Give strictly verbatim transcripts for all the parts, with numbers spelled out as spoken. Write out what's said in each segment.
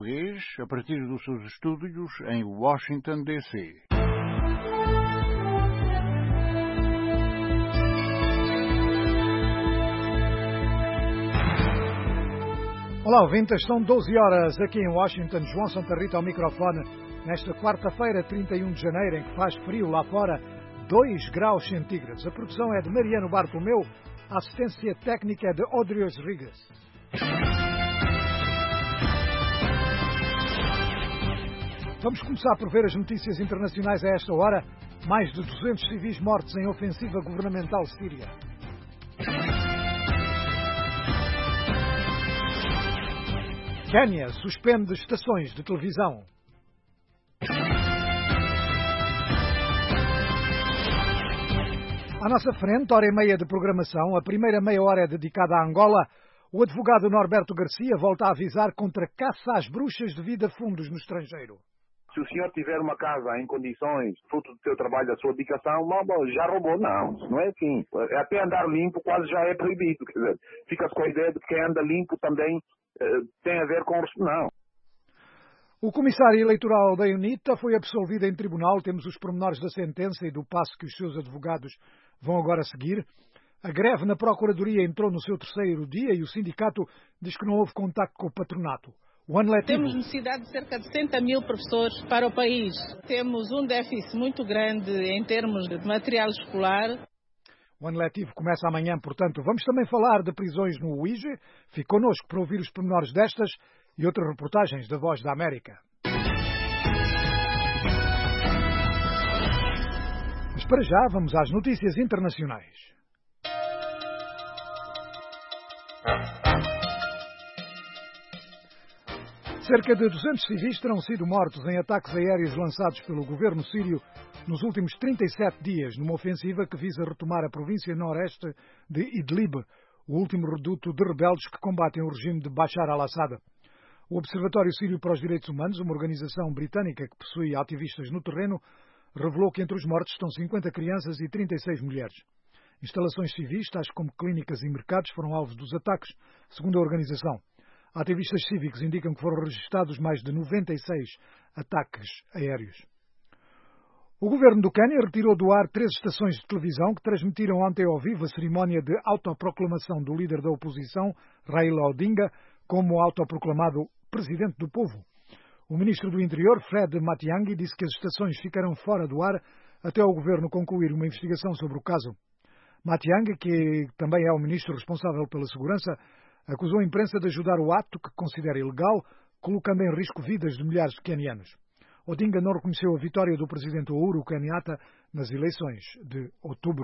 a partir dos seus estúdios em Washington, D C Olá, ouvintes, são doze horas aqui em Washington. João Santa Rita ao microfone, nesta quarta-feira, trinta e um de janeiro, em que faz frio lá fora, dois graus centígrados. A produção é de Mariano Bartolomeu, a assistência técnica é de Odrios Rigas. Vamos começar por ver as notícias internacionais a esta hora. Mais de duzentos civis mortos em ofensiva governamental síria. Quénia suspende estações de televisão. À nossa frente, hora e meia de programação. A primeira meia hora é dedicada à Angola. O advogado Norberto Garcia volta a avisar contra caça às bruxas devido a fundos no estrangeiro. Se o senhor tiver uma casa em condições, fruto do seu trabalho, da sua dedicação, não, bom, já roubou, não. Não é assim. Até andar limpo quase já é proibido. Quer dizer, fica-se com a ideia de que quem anda limpo também uh, tem a ver com o... Não. O comissário eleitoral da UNITA foi absolvido em tribunal. Temos os pormenores da sentença e do passo que os seus advogados vão agora seguir. A greve na Procuradoria entrou no seu terceiro dia e o sindicato diz que não houve contacto com o patronato. O ano letivo... Temos necessidade de cerca de sessenta mil professores para o país. Temos um déficit muito grande em termos de material escolar. O ano letivo começa amanhã, portanto. Vamos também falar de prisões no U I G E. Fique connosco para ouvir os pormenores destas e outras reportagens da Voz da América. Mas para já vamos às notícias internacionais. Cerca de duzentos civis terão sido mortos em ataques aéreos lançados pelo governo sírio nos últimos trinta e sete dias, numa ofensiva que visa retomar a província noroeste de Idlib, o último reduto de rebeldes que combatem o regime de Bashar al-Assad. O Observatório Sírio para os Direitos Humanos, uma organização britânica que possui ativistas no terreno, revelou que entre os mortos estão cinquenta crianças e trinta e seis mulheres. Instalações civis, tais como clínicas e mercados, foram alvos dos ataques, segundo a organização. Ativistas cívicos indicam que foram registados mais de noventa e seis ataques aéreos. O governo do Quênia retirou do ar três estações de televisão que transmitiram ontem ao vivo a cerimónia de autoproclamação do líder da oposição, Raila Odinga, como autoproclamado presidente do povo. O ministro do Interior, Fred Matiang'i, disse que as estações ficarão fora do ar até o governo concluir uma investigação sobre o caso. Matiang'i, que também é o ministro responsável pela segurança, acusou a imprensa de ajudar o ato que considera ilegal, colocando em risco vidas de milhares de quenianos. Odinga não reconheceu a vitória do presidente Uhuru Kenyatta nas eleições de outubro.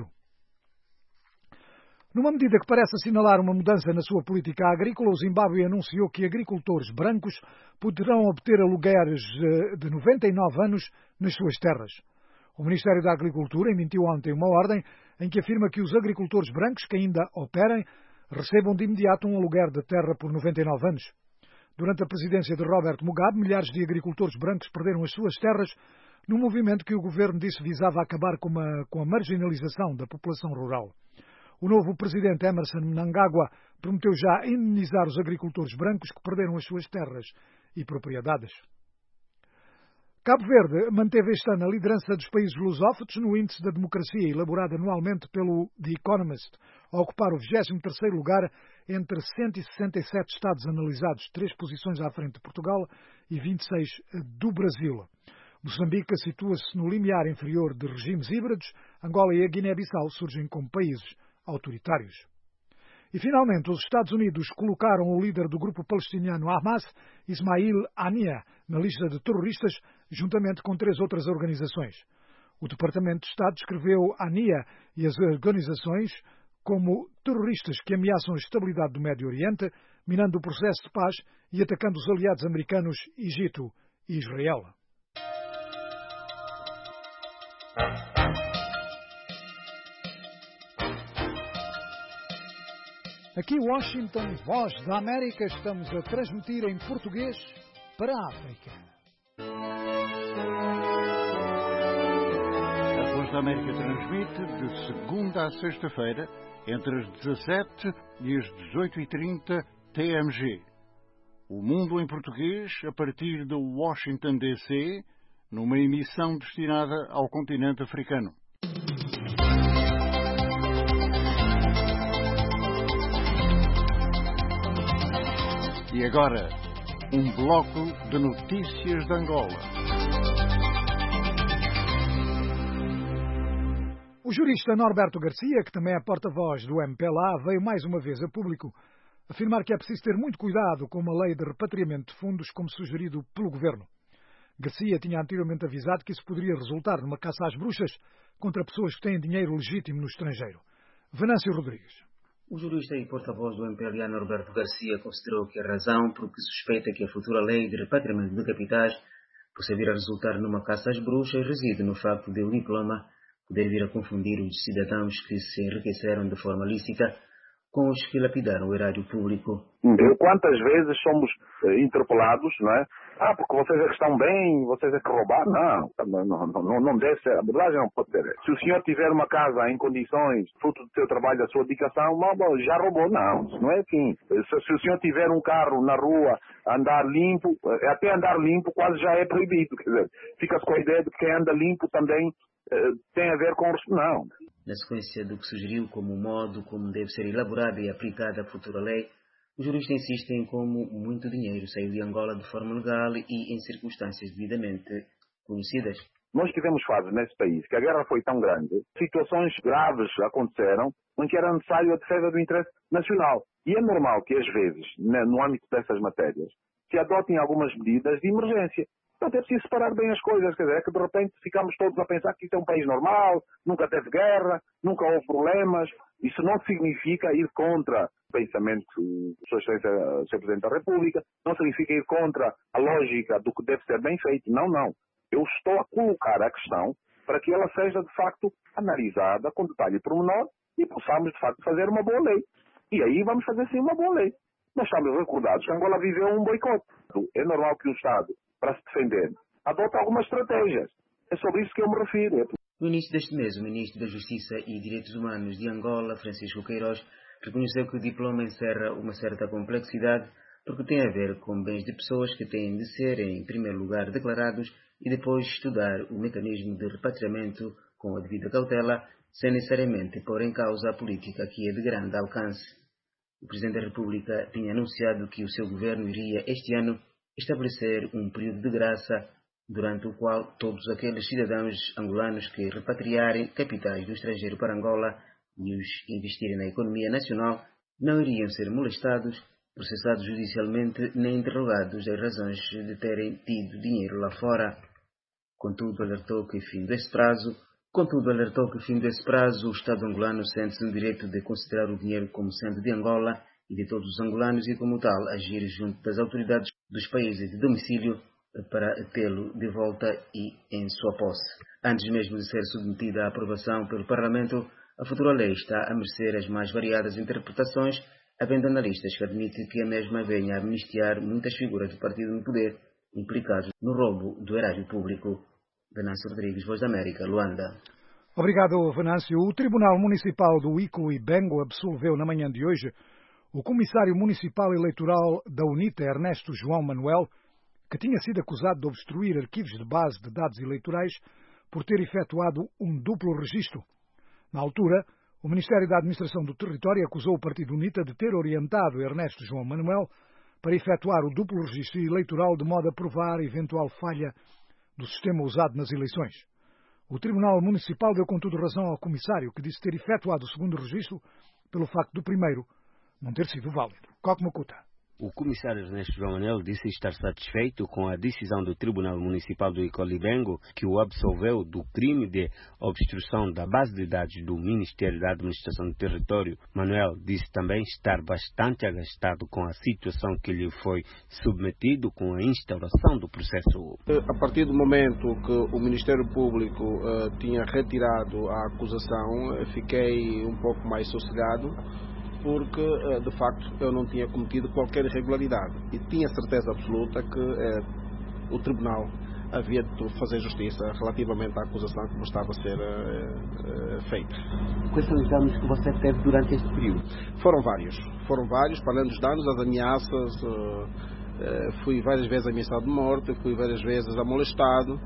Numa medida que parece assinalar uma mudança na sua política agrícola, o Zimbábue anunciou que agricultores brancos poderão obter alugueres de noventa e nove anos nas suas terras. O Ministério da Agricultura emitiu ontem uma ordem em que afirma que os agricultores brancos que ainda operem recebam de imediato um aluguer de terra por noventa e nove anos. Durante a presidência de Robert Mugabe, milhares de agricultores brancos perderam as suas terras num movimento que o governo disse visava acabar com a, com a marginalização da população rural. O novo presidente Emerson Mnangagwa prometeu já indemnizar os agricultores brancos que perderam as suas terras e propriedades. Cabo Verde manteve este ano a liderança dos países lusófonos no índice da democracia elaborado anualmente pelo The Economist, a ocupar o vigésimo terceiro lugar entre cento e sessenta e sete estados analisados, três posições à frente de Portugal e vinte e seis do Brasil. Moçambique situa-se no limiar inferior de regimes híbridos. Angola e a Guiné-Bissau surgem como países autoritários. E, finalmente, os Estados Unidos colocaram o líder do grupo palestiniano Hamas, Ismail Haniyeh, na lista de terroristas, juntamente com três outras organizações. O Departamento de Estado descreveu Haniyeh e as organizações como terroristas que ameaçam a estabilidade do Médio Oriente, minando o processo de paz e atacando os aliados americanos, Egito e Israel. Aqui, Washington, Voz da América, estamos a transmitir em português para a África. A Voz da América transmite de segunda a sexta-feira, entre as dezassete e as dezoito e trinta T M G. O Mundo em Português, a partir de Washington, D C, numa emissão destinada ao continente africano. E agora, um bloco de notícias de Angola. O jurista Norberto Garcia, que também é porta-voz do M P L A, veio mais uma vez a público afirmar que é preciso ter muito cuidado com uma lei de repatriamento de fundos como sugerido pelo governo. Garcia tinha anteriormente avisado que isso poderia resultar numa caça às bruxas contra pessoas que têm dinheiro legítimo no estrangeiro. Venâncio Rodrigues. O jurista e porta-voz do M P L A Norberto Garcia considerou que a razão por que suspeita que a futura lei de repatriamento de capitais possa vir a resultar numa caça às bruxas reside no facto de o diploma poder vir a confundir os cidadãos que se enriqueceram de forma lícita com os que lapidaram o erário público. Eu, quantas vezes somos eh, interpelados, não é? Ah, porque vocês é que estão bem, vocês é que roubaram. Não, não, não, não deve ser, a abordagem não pode ser. Se o senhor tiver uma casa em condições, fruto do seu trabalho, da sua dedicação, não, já roubou, não, não é assim. Se, se o senhor tiver um carro na rua, andar limpo, até andar limpo quase já é proibido, quer dizer, fica-se com a ideia de que quem anda limpo também eh, tem a ver com... Não. Na sequência do que sugeriu como modo como deve ser elaborada e aplicada a futura lei, o jurista insiste em como muito dinheiro saiu de Angola de forma legal e em circunstâncias devidamente conhecidas. Nós tivemos fases nesse país que a guerra foi tão grande, situações graves aconteceram em que era necessário a defesa do interesse nacional. E é normal que, às vezes, no âmbito dessas matérias, se adotem algumas medidas de emergência. Portanto, é preciso separar bem as coisas, quer dizer, é que de repente ficamos todos a pensar que isto é um país normal, nunca teve guerra, nunca houve problemas. Isso não significa ir contra o pensamento do Sua Excelência, senhor Presidente da República, não significa ir contra a lógica do que deve ser bem feito. Não, não. Eu estou a colocar a questão para que ela seja, de facto, analisada com detalhe e pormenor e possamos, de facto, fazer uma boa lei. E aí vamos fazer, sim, uma boa lei. Nós estamos recordados que Angola viveu um boicote. É normal que o Estado, para se defender, adota algumas estratégias. É sobre isso que eu me refiro. No início deste mês, o Ministro da Justiça e Direitos Humanos de Angola, Francisco Queiroz, reconheceu que o diploma encerra uma certa complexidade porque tem a ver com bens de pessoas que têm de ser, em primeiro lugar, declarados e depois estudar o mecanismo de repatriamento com a devida cautela, sem necessariamente pôr em causa a política que é de grande alcance. O Presidente da República tinha anunciado que o seu governo iria, este ano, estabelecer um período de graça durante o qual todos aqueles cidadãos angolanos que repatriarem capitais do estrangeiro para Angola e os investirem na economia nacional não iriam ser molestados, processados judicialmente nem interrogados as razões de terem tido dinheiro lá fora. Contudo, alertou que fim desse prazo, contudo, alertou que fim desse prazo o Estado angolano sente-se no direito de considerar o dinheiro como sendo de Angola e de todos os angolanos e, como tal, agir junto das autoridades dos países de domicílio para tê-lo de volta e em sua posse. Antes mesmo de ser submetida à aprovação pelo Parlamento, a futura lei está a merecer as mais variadas interpretações, havendo analistas que admitem que a mesma venha a amnistiar muitas figuras do partido no poder implicados no roubo do erário público. Venâncio Rodrigues, Voz da América, Luanda. Obrigado, Venâncio. O Tribunal Municipal do Iclo e Bengo absolveu na manhã de hoje o Comissário Municipal Eleitoral da UNITA, Ernesto João Manuel, que tinha sido acusado de obstruir arquivos de base de dados eleitorais por ter efetuado um duplo registro. Na altura, o Ministério da Administração do Território acusou o Partido UNITA de ter orientado Ernesto João Manuel para efetuar o duplo registro eleitoral de modo a provar eventual falha do sistema usado nas eleições. O Tribunal Municipal deu, contudo, razão ao Comissário, que disse ter efetuado o segundo registro pelo facto do primeiro não ter sido válido. Coque Macuta. O comissário Ernesto João Manuel disse estar satisfeito com a decisão do Tribunal Municipal do Icolibengo, que o absolveu do crime de obstrução da base de dados do Ministério da Administração do Território. Manuel disse também estar bastante agastado com a situação que lhe foi submetido com a instauração do processo. A partir do momento que o Ministério Público uh, tinha retirado a acusação, fiquei um pouco mais sossegado, porque, de facto, eu não tinha cometido qualquer irregularidade e tinha certeza absoluta que eh, o Tribunal havia de fazer justiça relativamente à acusação que me estava a ser eh, feita. Quais são os danos que você teve durante este período? Foram vários. Foram vários, para além dos danos, as ameaças, eh, fui várias vezes ameaçado de morte, fui várias vezes amolestado,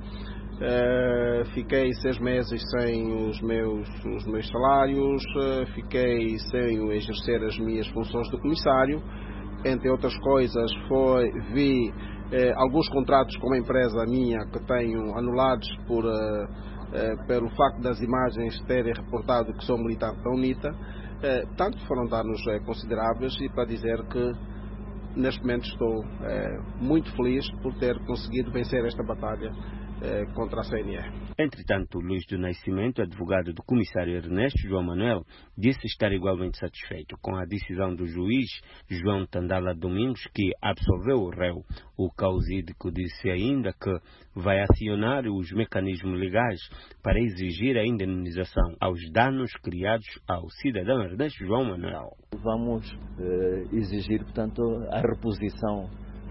fiquei seis meses sem os meus, os meus salários, fiquei sem exercer as minhas funções de comissário. Entre outras coisas, foi, vi eh, alguns contratos com uma empresa minha que tenho anulados por, eh, eh, pelo facto das imagens terem reportado que sou militar da UNITA. Eh, tanto foram danos eh, consideráveis, e para dizer que neste momento estou eh, muito feliz por ter conseguido vencer esta batalha eh, contra a C N E. Entretanto, Luís do Nascimento, advogado do comissário Ernesto João Manuel, disse estar igualmente satisfeito com a decisão do juiz João Tandala Domingos, que absolveu o réu. O causídico disse ainda que vai acionar os mecanismos legais para exigir a indenização aos danos criados ao cidadão Ernesto João Manuel. Vamos eh, exigir, portanto, a reposição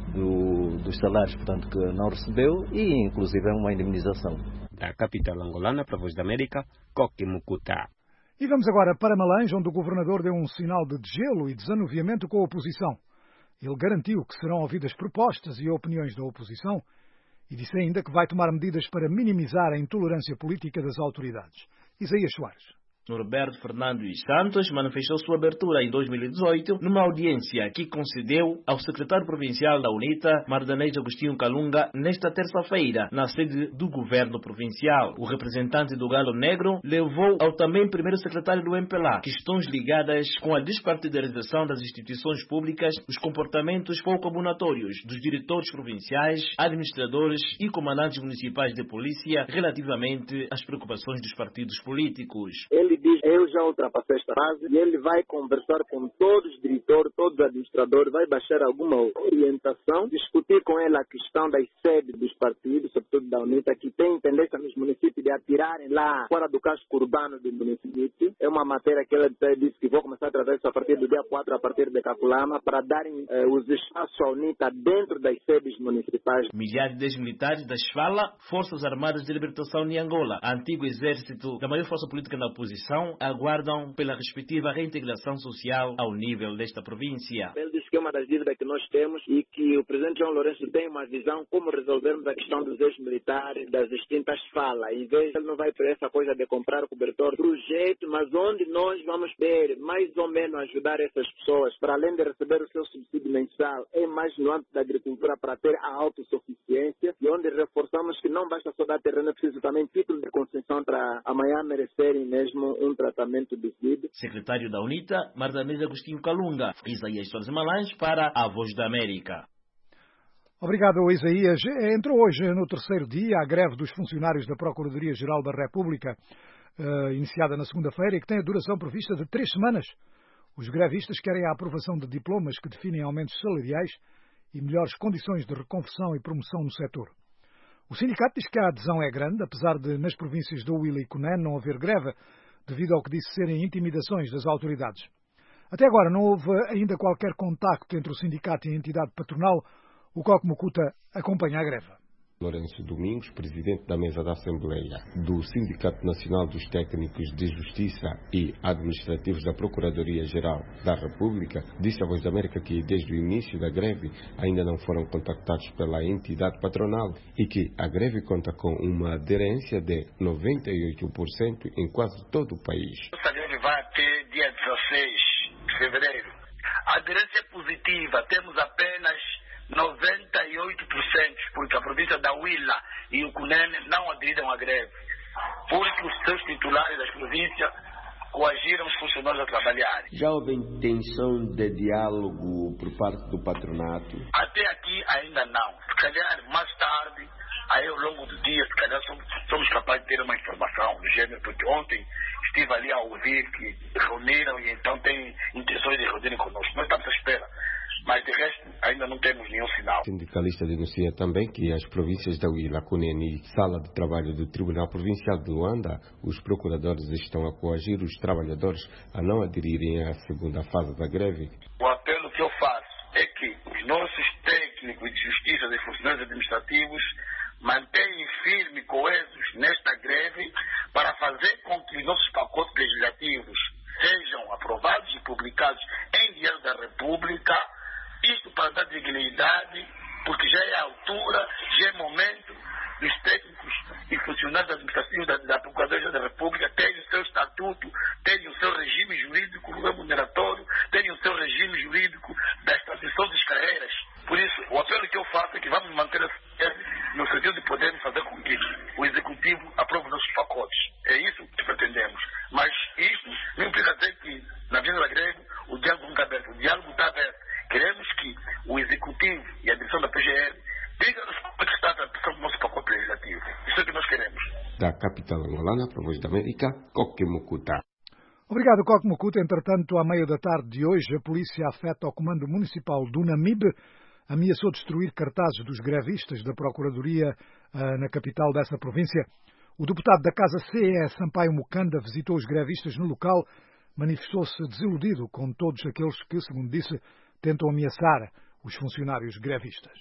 do, dos salários, portanto, que não recebeu, e inclusive uma indemnização. Da capital angolana para a Voz da América, Coque Mucuta. E vamos agora para Malanje, onde o governador deu um sinal de degelo e desanuviamento com a oposição. Ele garantiu que serão ouvidas propostas e opiniões da oposição e disse ainda que vai tomar medidas para minimizar a intolerância política das autoridades. Isaías Soares. Norberto Fernandes Santos manifestou sua abertura em dois mil e dezoito numa audiência que concedeu ao secretário provincial da UNITA, Mardanês Agostinho Kalunga, nesta terça-feira, na sede do governo provincial. O representante do Galo Negro levou ao também primeiro secretário do M P L A questões ligadas com a despartidarização das instituições públicas, os comportamentos pouco abonatórios dos diretores provinciais, administradores e comandantes municipais de polícia relativamente às preocupações dos partidos políticos. Ele diz, eu já ultrapassei esta fase, e ele vai conversar com todos os diretores, todos os administradores, vai baixar alguma orientação, discutir com ele a questão das sedes dos partidos, sobretudo da UNITA, que tem tendência nos municípios de atirarem lá fora do casco urbano do município. É uma matéria que ele disse que vou começar a tratar isso a partir do dia quatro, a partir de Caculama, para darem eh, os espaços à UNITA dentro das sedes municipais. Milhares de militares da SFALA, Forças Armadas de Libertação de Angola, antigo exército da maior força política na oposição, aguardam pela respectiva reintegração social ao nível desta província. Ele disse que é uma das dívidas que nós temos e que o presidente João Lourenço tem uma visão como resolvermos a questão dos ex-militares, das distintas falas. Em vez, ele não vai por essa coisa de comprar cobertor, projeto, mas onde nós vamos ver, mais ou menos ajudar essas pessoas, para além de receber o seu subsídio mensal, é mais no âmbito da agricultura para ter a autossuficiência, e onde reforçamos que não basta só dar terreno, é preciso também título de concessão para amanhã merecerem mesmo um tratamento devido. Secretário da UNITA, Mardanês Agostinho Kalunga. Isaías Soares Malanje para a Voz da América. Obrigado, Isaías. Entrou hoje no terceiro dia a greve dos funcionários da Procuradoria-Geral da República, uh, iniciada na segunda-feira, e que tem a duração prevista de três semanas. Os grevistas querem a aprovação de diplomas que definem aumentos salariais e melhores condições de reconversão e promoção no setor. O sindicato diz que a adesão é grande, apesar de nas províncias do Huila e Cunene não haver greve, devido ao que disse serem intimidações das autoridades. Até agora não houve ainda qualquer contacto entre o sindicato e a entidade patronal. O Coque Mucuta acompanha a greve. Lourenço Domingos, presidente da mesa da Assembleia do Sindicato Nacional dos Técnicos de Justiça e Administrativos da Procuradoria-Geral da República, disse à Voz da América que desde o início da greve ainda não foram contactados pela entidade patronal e que a greve conta com uma aderência de noventa e oito por cento em quase todo o país. Essa greve vai até dia dezesseis de fevereiro. A aderência é positiva, temos apenas noventa e oito por cento, porque a província da Huila e o Cunene não aderiram à greve, porque os seus titulares das províncias coagiram os funcionários a trabalhar. Já houve intenção de diálogo por parte do patronato? Até aqui ainda não. Se calhar mais tarde, aí ao longo do dia, se calhar somos, somos capazes de ter uma informação do gênero, porque ontem estive ali a ouvir que reuniram e então têm intenções de reunirem conosco. Nós estamos à espera. Mas de resto ainda não temos nenhum sinal. O sindicalista denuncia também que as províncias da Huila, Cunene e Sala de Trabalho do Tribunal Provincial de Luanda, os procuradores estão a coagir os trabalhadores a não aderirem à segunda fase da greve. O apelo que eu faço é que os nossos técnicos de justiça e funcionários administrativos mantenham firme e coesos nesta greve para fazer com que os nossos pacotes legislativos sejam aprovados e publicados em Diário da República. Isto para dar dignidade, porque já é a altura, já é momento dos técnicos e funcionários administrativos da, da Procuradoria da República terem o seu estatuto, terem o seu regime jurídico remuneratório, terem o seu regime jurídico das transições das carreiras. Por isso, o apelo que eu faço é que vamos manter a no sentido de podermos fazer com que o Executivo aprove nossos pacotes. É isso que pretendemos. Mas isso não implica dizer que, na Avenida da Greve, o diálogo nunca está aberto. O diálogo está aberto. Queremos que o Executivo e a direção da P G R digam-nos como é que está a aplicação do nosso pacote legislativo. Isso é o que nós queremos. Da capital angolana, para a Voz da América, Coque Mucuta. Obrigado, Coque Mucuta. Entretanto, à meia da tarde de hoje, a polícia afeta ao Comando Municipal do Namibe ameaçou destruir cartazes dos grevistas da Procuradoria uh, na capital dessa província. O deputado da Casa C E, Sampaio Mukanda, visitou os grevistas no local, manifestou-se desiludido com todos aqueles que, segundo disse, tentam ameaçar os funcionários grevistas.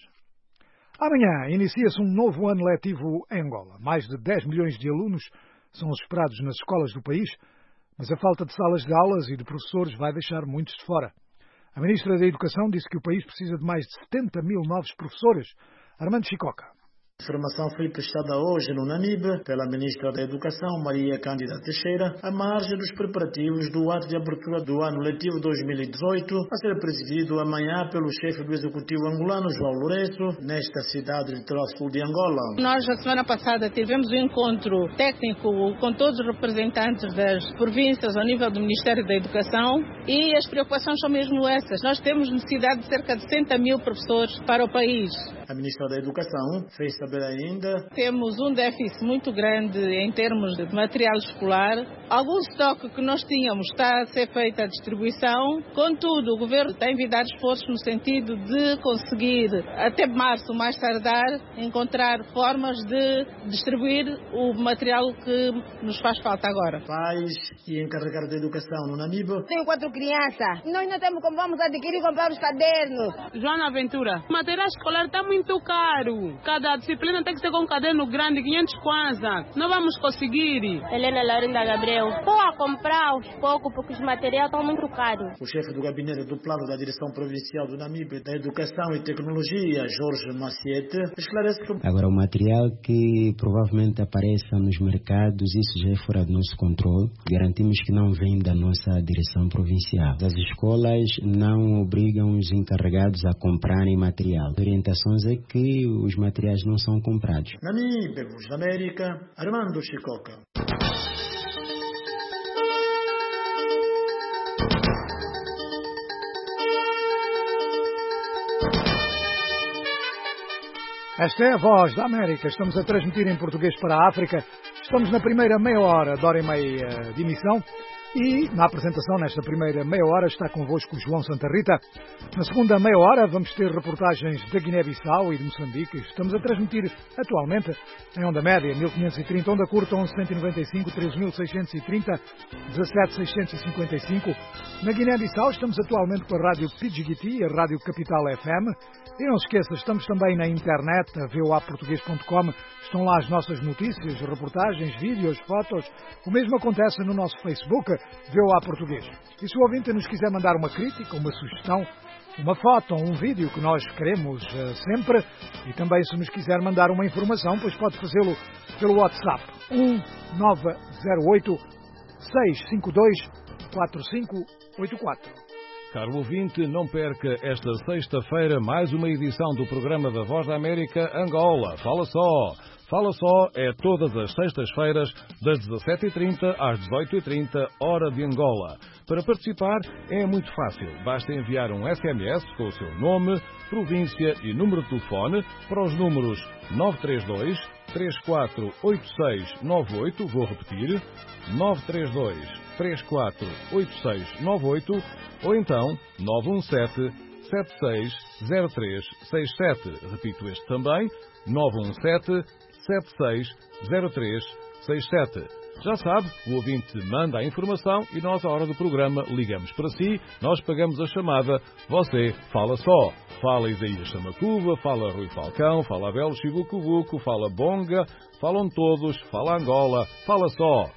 Amanhã inicia-se um novo ano letivo em Angola. Mais de dez milhões de alunos são esperados nas escolas do país, mas a falta de salas de aulas e de professores vai deixar muitos de fora. A Ministra da Educação disse que o país precisa de mais de setenta mil novos professores. Armando Chicoca. A informação foi prestada hoje no Namibe pela Ministra da Educação, Maria Cândida Teixeira, à margem dos preparativos do ato de abertura do ano letivo dois mil e dezoito, a ser presidido amanhã pelo chefe do Executivo angolano, João Lourenço, nesta cidade litoral sul de Angola. Nós, a semana passada, tivemos um encontro técnico com todos os representantes das províncias ao nível do Ministério da Educação e as preocupações são mesmo essas. Nós temos necessidade de cerca de sessenta mil professores para o país. A Ministra da Educação fez saber ainda: temos um déficit muito grande em termos de material escolar. Algum estoque que nós tínhamos está a ser feita a distribuição. Contudo, o Governo tem envidado esforços no sentido de conseguir, até março, mais tardar, encontrar formas de distribuir o material que nos faz falta agora. Pais e encarregados da educação no Namibe. Tenho quatro crianças. Nós não temos como vamos adquirir e comprar os cadernos. Joana Ventura, o material escolar está muito caro. Cada disciplina tem que ser com um caderno grande, quinhentos kwanza. Não vamos conseguir. Helena Laurinda Gabriel. Estou a comprar aos poucos porque os materiais estão muito caros. O chefe do gabinete do plano da Direção Provincial do Namibe da Educação e Tecnologia, Jorge Maciete, esclarece que... Agora, o material que provavelmente apareça nos mercados, isso já é fora do nosso controle. Garantimos que não vem da nossa direção provincial. As escolas não obrigam os encarregados a comprarem material. As orientações é que os materiais não são comprados. Namibe, Voz da América, Armando Chicoca. Esta é a Voz da América. Estamos a transmitir em português para a África. Estamos na primeira meia hora de hora e meia de emissão. E na apresentação, nesta primeira meia hora, está convosco o João Santa Rita. Na segunda meia hora vamos ter reportagens da Guiné-Bissau e de Moçambique. Estamos a transmitir atualmente em onda média mil quinhentos e trinta, onda curta onze cento e noventa e cinco, treze mil seiscentos e trinta, dezassete mil seiscentos e cinquenta e cinco. Na Guiné-Bissau estamos atualmente com a Rádio Pidgiti, a Rádio Capital F M. E não se esqueça, estamos também na internet, a v o a português ponto com. Estão lá as nossas notícias, reportagens, vídeos, fotos. O mesmo acontece no nosso Facebook, V O A Português. E se o ouvinte nos quiser mandar uma crítica, uma sugestão, uma foto ou um vídeo que nós queremos uh, sempre, e também se nos quiser mandar uma informação, pois pode fazê-lo pelo WhatsApp um nove zero oito, seis cinco dois, quatro cinco oito quatro. Caro ouvinte, não perca esta sexta-feira mais uma edição do programa da Voz da América Angola. Fala só! Fala só é todas as sextas-feiras, das dezassete e trinta às dezoito e trinta, hora de Angola. Para participar é muito fácil. Basta enviar um S M S com o seu nome, província e número de telefone para os números nove três dois, três quatro oito seis nove oito, vou repetir, nove três dois, três quatro oito seis nove oito, ou então nove um sete, sete seis zero três seis sete. Repito este também, nove um sete, sete seis zero três seis sete. Já sabe, o ouvinte manda a informação e nós, à hora do programa, ligamos para si, nós pagamos a chamada, você fala só. Fala Isaías Chamacuva, fala Rui Falcão, fala Abel Chibucubuco, fala Bonga, falam todos, fala Angola, fala só.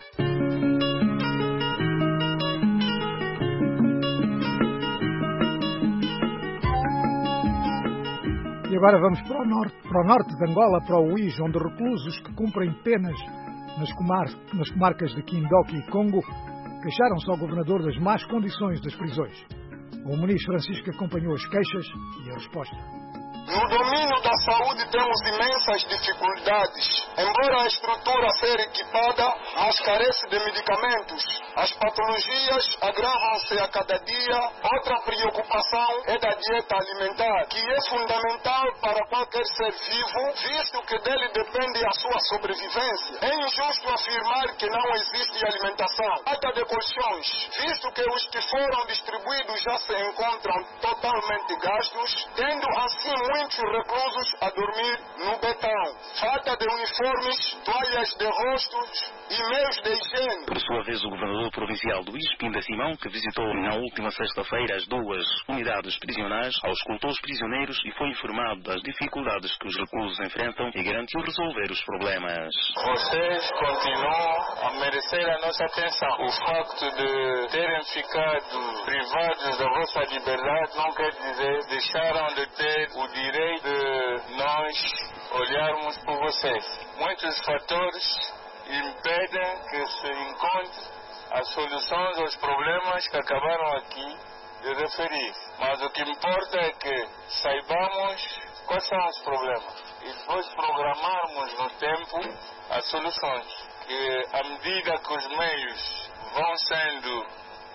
agora vamos para o norte, para o norte de Angola, para o Uís, onde reclusos que cumprem penas nas, comar nas comarcas de Quindoque e Congo queixaram-se ao governador das más condições das prisões. O ministro Francisco acompanhou as queixas e a resposta. No domínio da saúde temos imensas dificuldades. Embora a estrutura ser equipada, mas carece de medicamentos. As patologias agravam-se a cada dia. Outra preocupação é da dieta alimentar, que é fundamental para qualquer ser vivo, visto que dele depende a sua sobrevivência. É injusto afirmar que não existe alimentação. Falta de colchões, visto que os que foram distribuídos já se encontram totalmente gastos, tendo assim muitos reclusos a dormir no betão. Falta de uniformes, toalhas de rostos e meios de higiene. Por sua vez, o governador provincial do Uís, Pinda Simão, que visitou na última sexta-feira as duas unidades prisionais, auscultou os prisioneiros e foi informado das dificuldades que os reclusos enfrentam e garantiu resolver os problemas. Vocês continuam a merecer a nossa atenção. O facto de terem ficado privados da vossa liberdade não quer dizer deixaram de ter o direito de nós olharmos por vocês. Muitos fatores impedem que se encontre as soluções aos problemas que acabaram aqui de referir. Mas o que importa é que saibamos quais são os problemas e depois programarmos no tempo as soluções. Que à medida que os meios vão sendo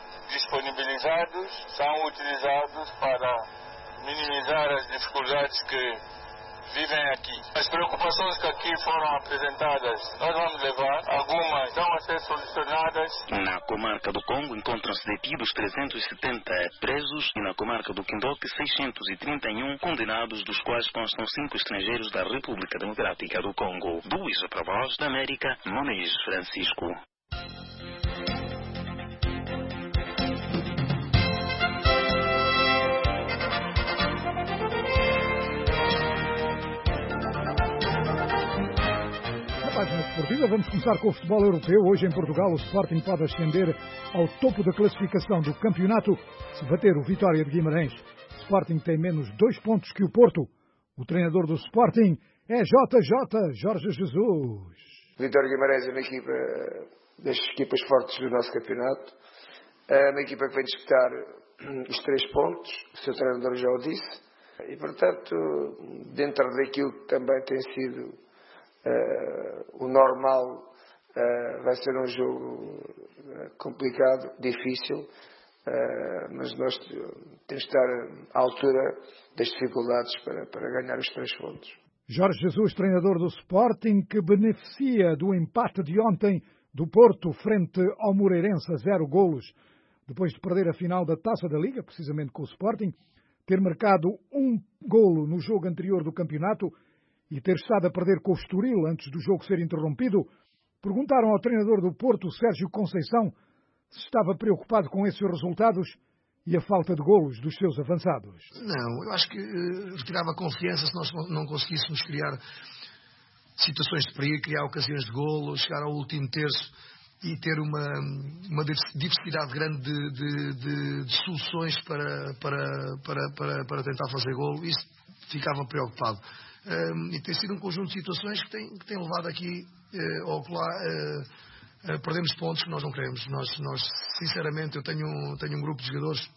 disponibilizados, são utilizados para minimizar as dificuldades que vivem aqui. As preocupações que aqui foram apresentadas, nós vamos levar. Algumas estão a ser solucionadas. Na comarca do Congo encontram-se detidos trezentos e setenta presos e na comarca do Quindoque seiscentos e trinta e um condenados, dos quais constam cinco estrangeiros da República Democrática do Congo. Do Uís para a Voz da América, Muniz Francisco. Página esportiva, vamos começar com o futebol europeu. Hoje em Portugal o Sporting pode ascender ao topo da classificação do campeonato se bater o Vitória de Guimarães. O Sporting tem menos dois pontos que o Porto. O treinador do Sporting é J J, Jorge Jesus. Vitória de Guimarães é uma equipa das equipas fortes do nosso campeonato. É uma equipa que vem disputar os três pontos, o seu treinador já o disse. E portanto, dentro daquilo que também tem sido Uh, o normal, uh, vai ser um jogo uh, complicado, difícil, uh, mas nós temos de estar à altura das dificuldades para, para ganhar os três pontos. Jorge Jesus, treinador do Sporting, que beneficia do empate de ontem do Porto frente ao Moreirense a zero golos, depois de perder a final da Taça da Liga, precisamente com o Sporting, ter marcado um golo no jogo anterior do campeonato e ter estado a perder com o Estoril antes do jogo ser interrompido. Perguntaram ao treinador do Porto, Sérgio Conceição, se estava preocupado com esses resultados e a falta de golos dos seus avançados. Não, eu acho que uh, retirava confiança se nós não conseguíssemos criar situações de perigo, criar ocasiões de golo, chegar ao último terço e ter uma, uma diversidade grande de, de, de, de soluções para, para, para, para, para tentar fazer golo. Isso ficava preocupado. Um, e tem sido um conjunto de situações que tem, que tem levado aqui uh, ao lá uh, uh, perdemos pontos que nós não queremos. Nós, nós sinceramente, eu tenho, tenho um grupo de jogadores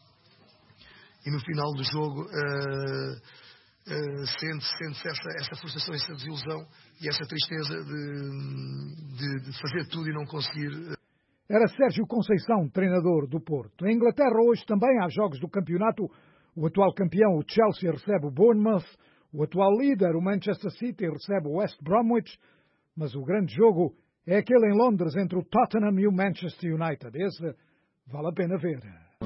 e no final do jogo uh, uh, sente-se sente essa, essa frustração, essa desilusão e essa tristeza de, de, de fazer tudo e não conseguir. Uh... Era Sérgio Conceição, treinador do Porto. Em Inglaterra hoje também há jogos do campeonato. O atual campeão, o Chelsea, recebe o Bournemouth. O atual líder, o Manchester City, recebe o West Bromwich, mas o grande jogo é aquele em Londres entre o Tottenham e o Manchester United. Esse vale a pena ver.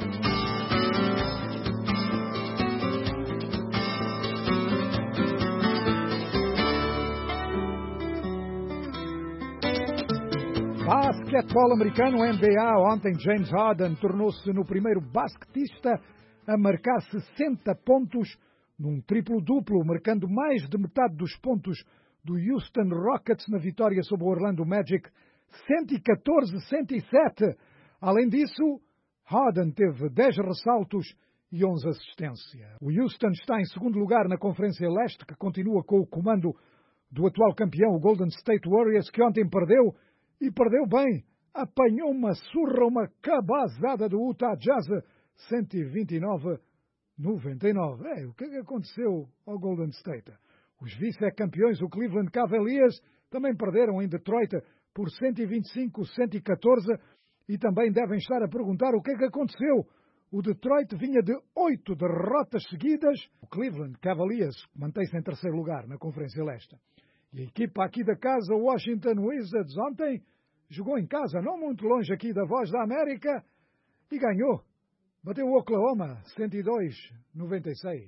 Basquetebol americano, N B A. Ontem James Harden tornou-se no primeiro basquetista a marcar sessenta pontos num triplo-duplo, marcando mais de metade dos pontos do Houston Rockets na vitória sobre o Orlando Magic, cento e catorze a cento e sete. Além disso, Harden teve dez ressaltos e onze assistência. O Houston está em segundo lugar na Conferência Leste, que continua com o comando do atual campeão, o Golden State Warriors, que ontem perdeu, e perdeu bem. Apanhou uma surra, uma cabazada do Utah Jazz, cento e vinte e nove a noventa e nove. É, o que é que aconteceu ao Golden State? Os vice-campeões, o Cleveland Cavaliers, também perderam em Detroit por cento e vinte e cinco a cento e catorze e também devem estar a perguntar o que é que aconteceu. O Detroit vinha de oito derrotas seguidas. O Cleveland Cavaliers mantém-se em terceiro lugar na Conferência Leste. E a equipa aqui da casa, o Washington Wizards, ontem jogou em casa, não muito longe aqui da Voz da América, e ganhou. Bateu o Oklahoma, cento e dois a noventa e seis.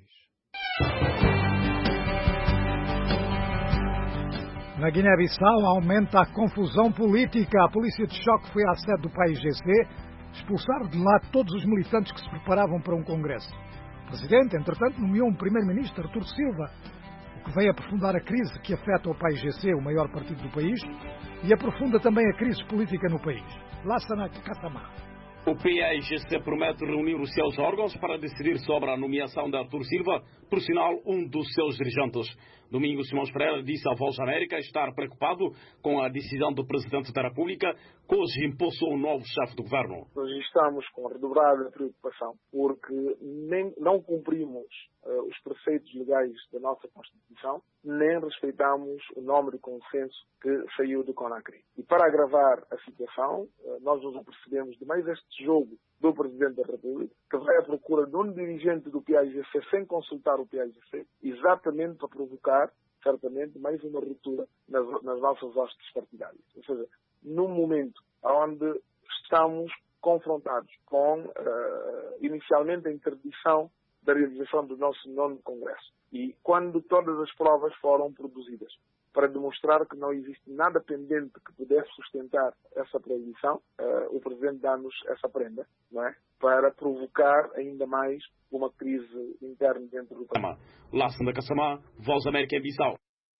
Na Guiné-Bissau aumenta a confusão política. A polícia de choque foi à sede do P A I G C expulsar de lá todos os militantes que se preparavam para um congresso. O presidente, entretanto, nomeou um primeiro-ministro, Artur Silva, o que veio aprofundar a crise que afeta o P A I G C, o maior partido do país, e aprofunda também a crise política no país. Lassana Katamá. O P A I G C promete reunir os seus órgãos para decidir sobre a nomeação de Artur Silva, por sinal, um dos seus dirigentes. Domingo Simões Pereira disse à Voz da América estar preocupado com a decisão do Presidente da República, que hoje impulsou um novo chefe do governo. Nós estamos com redobrada preocupação porque nem, não cumprimos uh, os preceitos legais da nossa Constituição, nem respeitamos o nome de consenso que saiu do Conakry. E para agravar a situação, uh, nós nos apercebemos de mais este jogo do Presidente da República, que vai à procura de um dirigente do P A I G C sem consultar o P A I G C, exatamente para provocar, certamente, mais uma ruptura nas, nas nossas hostes partidárias. Ou seja, num momento onde estamos confrontados com, uh, inicialmente, a interdição da realização do nosso nono Congresso. E quando todas as provas foram produzidas para demonstrar que não existe nada pendente que pudesse sustentar essa proibição, uh, o Presidente dá-nos essa prenda, não é? Para provocar ainda mais uma crise interna dentro do país. Lassana Kassamá, Voz América em Bissau.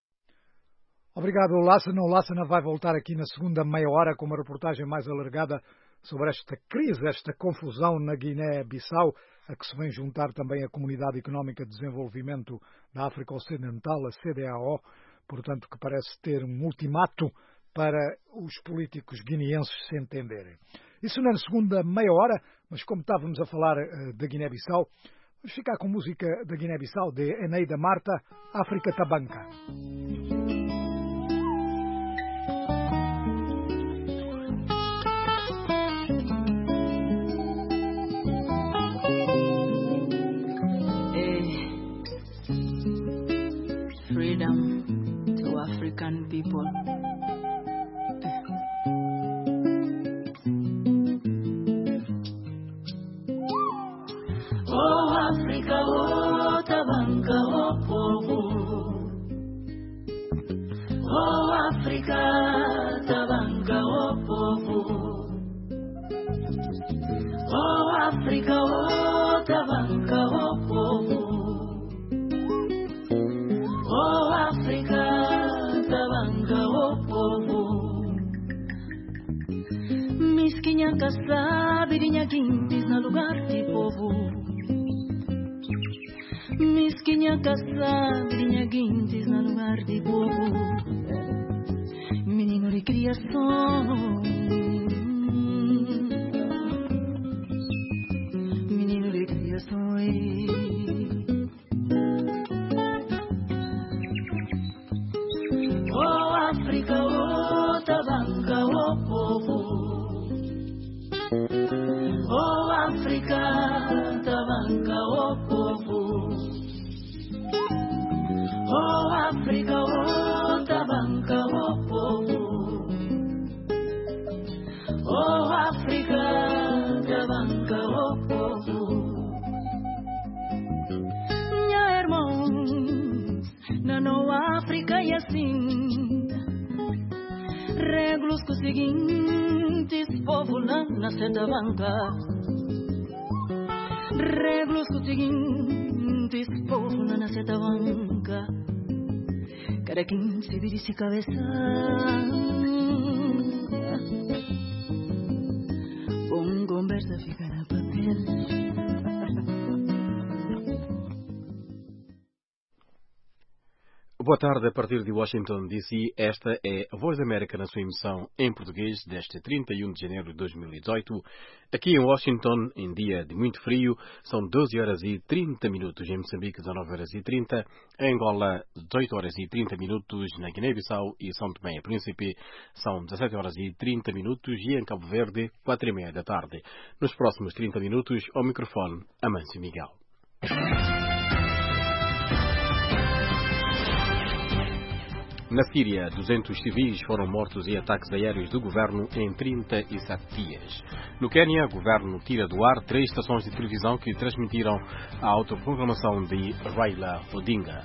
Obrigado, Lassana. O Lassana vai voltar aqui na segunda meia hora com uma reportagem mais alargada sobre esta crise, esta confusão na Guiné-Bissau, a que se vem juntar também a Comunidade Económica de Desenvolvimento da África Ocidental, a C D A O, portanto, que parece ter um ultimato para os políticos guineenses se entenderem. Isso na segunda meia hora, mas como estávamos a falar uh, da Guiné-Bissau, vamos ficar com música da Guiné-Bissau, de Eneida Marta, África Tabanca. African people. Oh Africa, oh Tabanca, oh povo. Oh Africa, Tabanca, oh povo. Oh Africa, oh Tabanca, oh povo. Oh Africa, Tabanca, oh povo. Misquinha caçada, virinha quintes no lugar de povo. Misquinha caçada, virinha quintes no lugar de povo. Menino de criação, menino de criação. Oh África, oh Tabanca, oh povo. Oh África, Tabanca, oh povo. Oh África, oh Tabanca, oh povo. Oh África, Tabanca, oh povo. Minha irmãos, na nova África e assim. Reglos com os seguintes, povo lá na certa banca. Reglos com os seguintes, povo lá na certa banca. Cada quem se vira e cabeça. Com conversa fica na papel. Boa tarde, a partir de Washington, D C, esta é a Voz da América na sua emissão em português deste trinta e um de janeiro de dois mil e dezoito. Aqui em Washington, em dia de muito frio, são doze horas e trinta minutos, em Moçambique dezanove horas e trinta, em Angola dezoito horas e trinta minutos, na Guiné-Bissau e São Tomé e Príncipe são dezassete horas e trinta minutos e em Cabo Verde quatro e meia da tarde. Nos próximos trinta minutos, ao microfone, Amâncio Miguel. Na Síria, duzentos civis foram mortos em ataques aéreos do governo em trinta e sete dias. No Quênia, o governo tira do ar três estações de televisão que transmitiram a autoproclamação de Raila Odinga.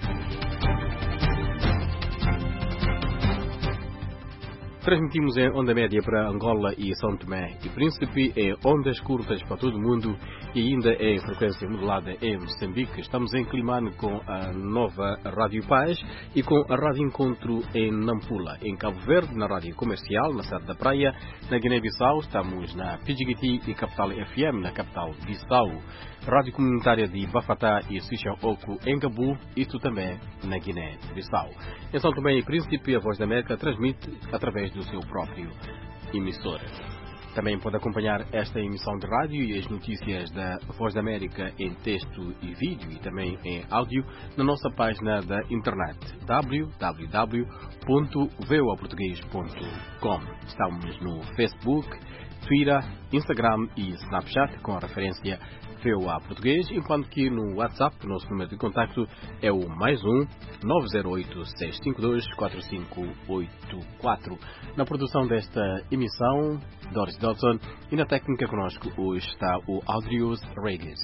Transmitimos em onda média para Angola e São Tomé e Príncipe, em ondas curtas para todo o mundo e ainda em frequência modulada em Moçambique. Estamos em Climane com a nova Rádio Paz e com a Rádio Encontro em Nampula. Em Cabo Verde, na Rádio Comercial, na Serra da Praia. Na Guiné-Bissau, estamos na Pidjigiti e Capital F M, na capital Bissau. Rádio Comunitária de Bafatá e Sisha-Oku em Gabu, isto também na Guiné-Bissau. Em São Tomé e Príncipe, a Voz da América transmite através do seu próprio emissor. Também pode acompanhar esta emissão de rádio e as notícias da Voz da América em texto e vídeo e também em áudio na nossa página da internet w w w ponto voa português ponto com. Estamos no Facebook, Twitter, Instagram e Snapchat com a referência V O A Português, enquanto que no WhatsApp o nosso número de contacto é o mais um nove zero oito, seis cinco dois, quatro cinco oito quatro. Na produção desta emissão, Doris Dodson, e na técnica conosco hoje está o Audrius Regis.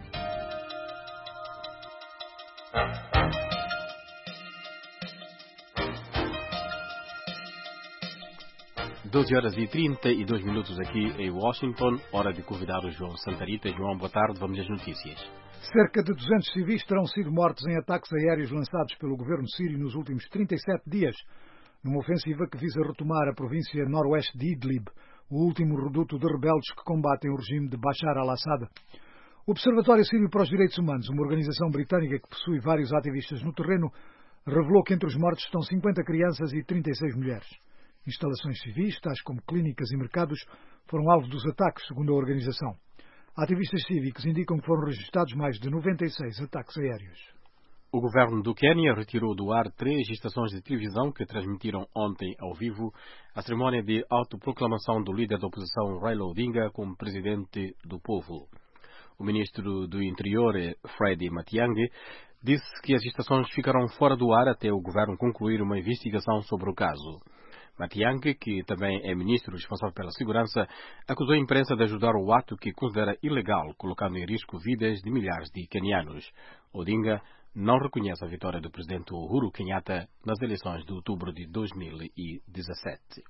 doze horas e trinta e dois minutos aqui em Washington, hora de convidar o João Santarita. João, boa tarde, vamos às notícias. Cerca de duzentos civis terão sido mortos em ataques aéreos lançados pelo governo sírio nos últimos trinta e sete dias, numa ofensiva que visa retomar a província noroeste de Idlib, o último reduto de rebeldes que combatem o regime de Bashar al-Assad. O Observatório Sírio para os Direitos Humanos, uma organização britânica que possui vários ativistas no terreno, revelou que entre os mortos estão cinquenta crianças e trinta e seis mulheres. Instalações civis, tais como clínicas e mercados, foram alvo dos ataques, segundo a organização. Ativistas cívicos indicam que foram registrados mais de noventa e seis ataques aéreos. O governo do Quênia retirou do ar três estações de televisão que transmitiram ontem ao vivo a cerimónia de autoproclamação do líder da oposição Raila Odinga como presidente do povo. O ministro do Interior, Freddy Matiang'i, disse que as estações ficarão fora do ar até o governo concluir uma investigação sobre o caso. Matiang'i, que também é ministro responsável pela segurança, acusou a imprensa de ajudar o ato que considera ilegal, colocando em risco vidas de milhares de quenianos. Odinga não reconhece a vitória do presidente Uhuru Kenyatta nas eleições de outubro de dois mil e dezassete.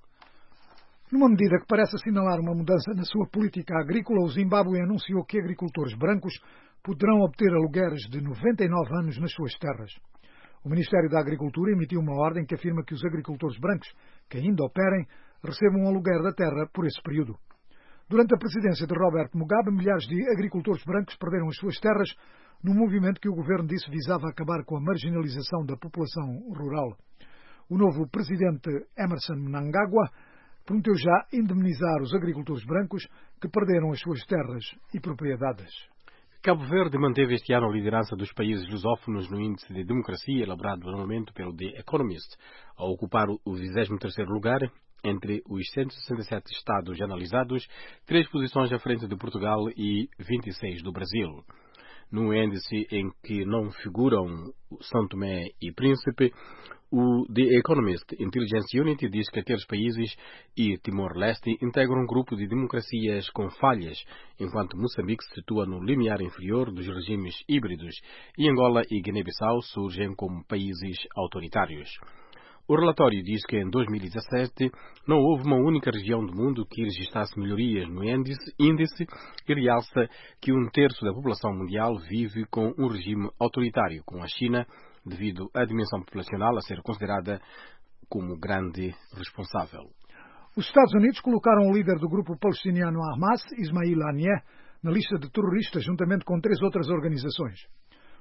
Numa medida que parece assinalar uma mudança na sua política agrícola, o Zimbábue anunciou que agricultores brancos poderão obter alugueres de noventa e nove anos nas suas terras. O Ministério da Agricultura emitiu uma ordem que afirma que os agricultores brancos que ainda operem recebam um aluguer da terra por esse período. Durante a presidência de Robert Mugabe, milhares de agricultores brancos perderam as suas terras num movimento que o governo disse visava acabar com a marginalização da população rural. O novo presidente Emerson Mnangagwa prometeu já indemnizar os agricultores brancos que perderam as suas terras e propriedades. Cabo Verde manteve este ano a liderança dos países lusófonos no índice de democracia elaborado anualmente pelo The Economist, ao ocupar o vigésimo terceiro lugar entre os cento e sessenta e sete estados analisados, três posições à frente de Portugal e vinte e seis do Brasil. No índice em que não figuram São Tomé e Príncipe, o The Economist Intelligence Unit diz que aqueles países e Timor-Leste integram um grupo de democracias com falhas, enquanto Moçambique se situa no limiar inferior dos regimes híbridos e Angola e Guiné-Bissau surgem como países autoritários. O relatório diz que em dois mil e dezassete não houve uma única região do mundo que registrasse melhorias no índice, índice e realça que um terço da população mundial vive com um regime autoritário, com a China, devido à dimensão populacional a ser considerada como grande responsável. Os Estados Unidos colocaram o líder do grupo palestiniano Hamas, Ismail Haniyeh, na lista de terroristas juntamente com três outras organizações.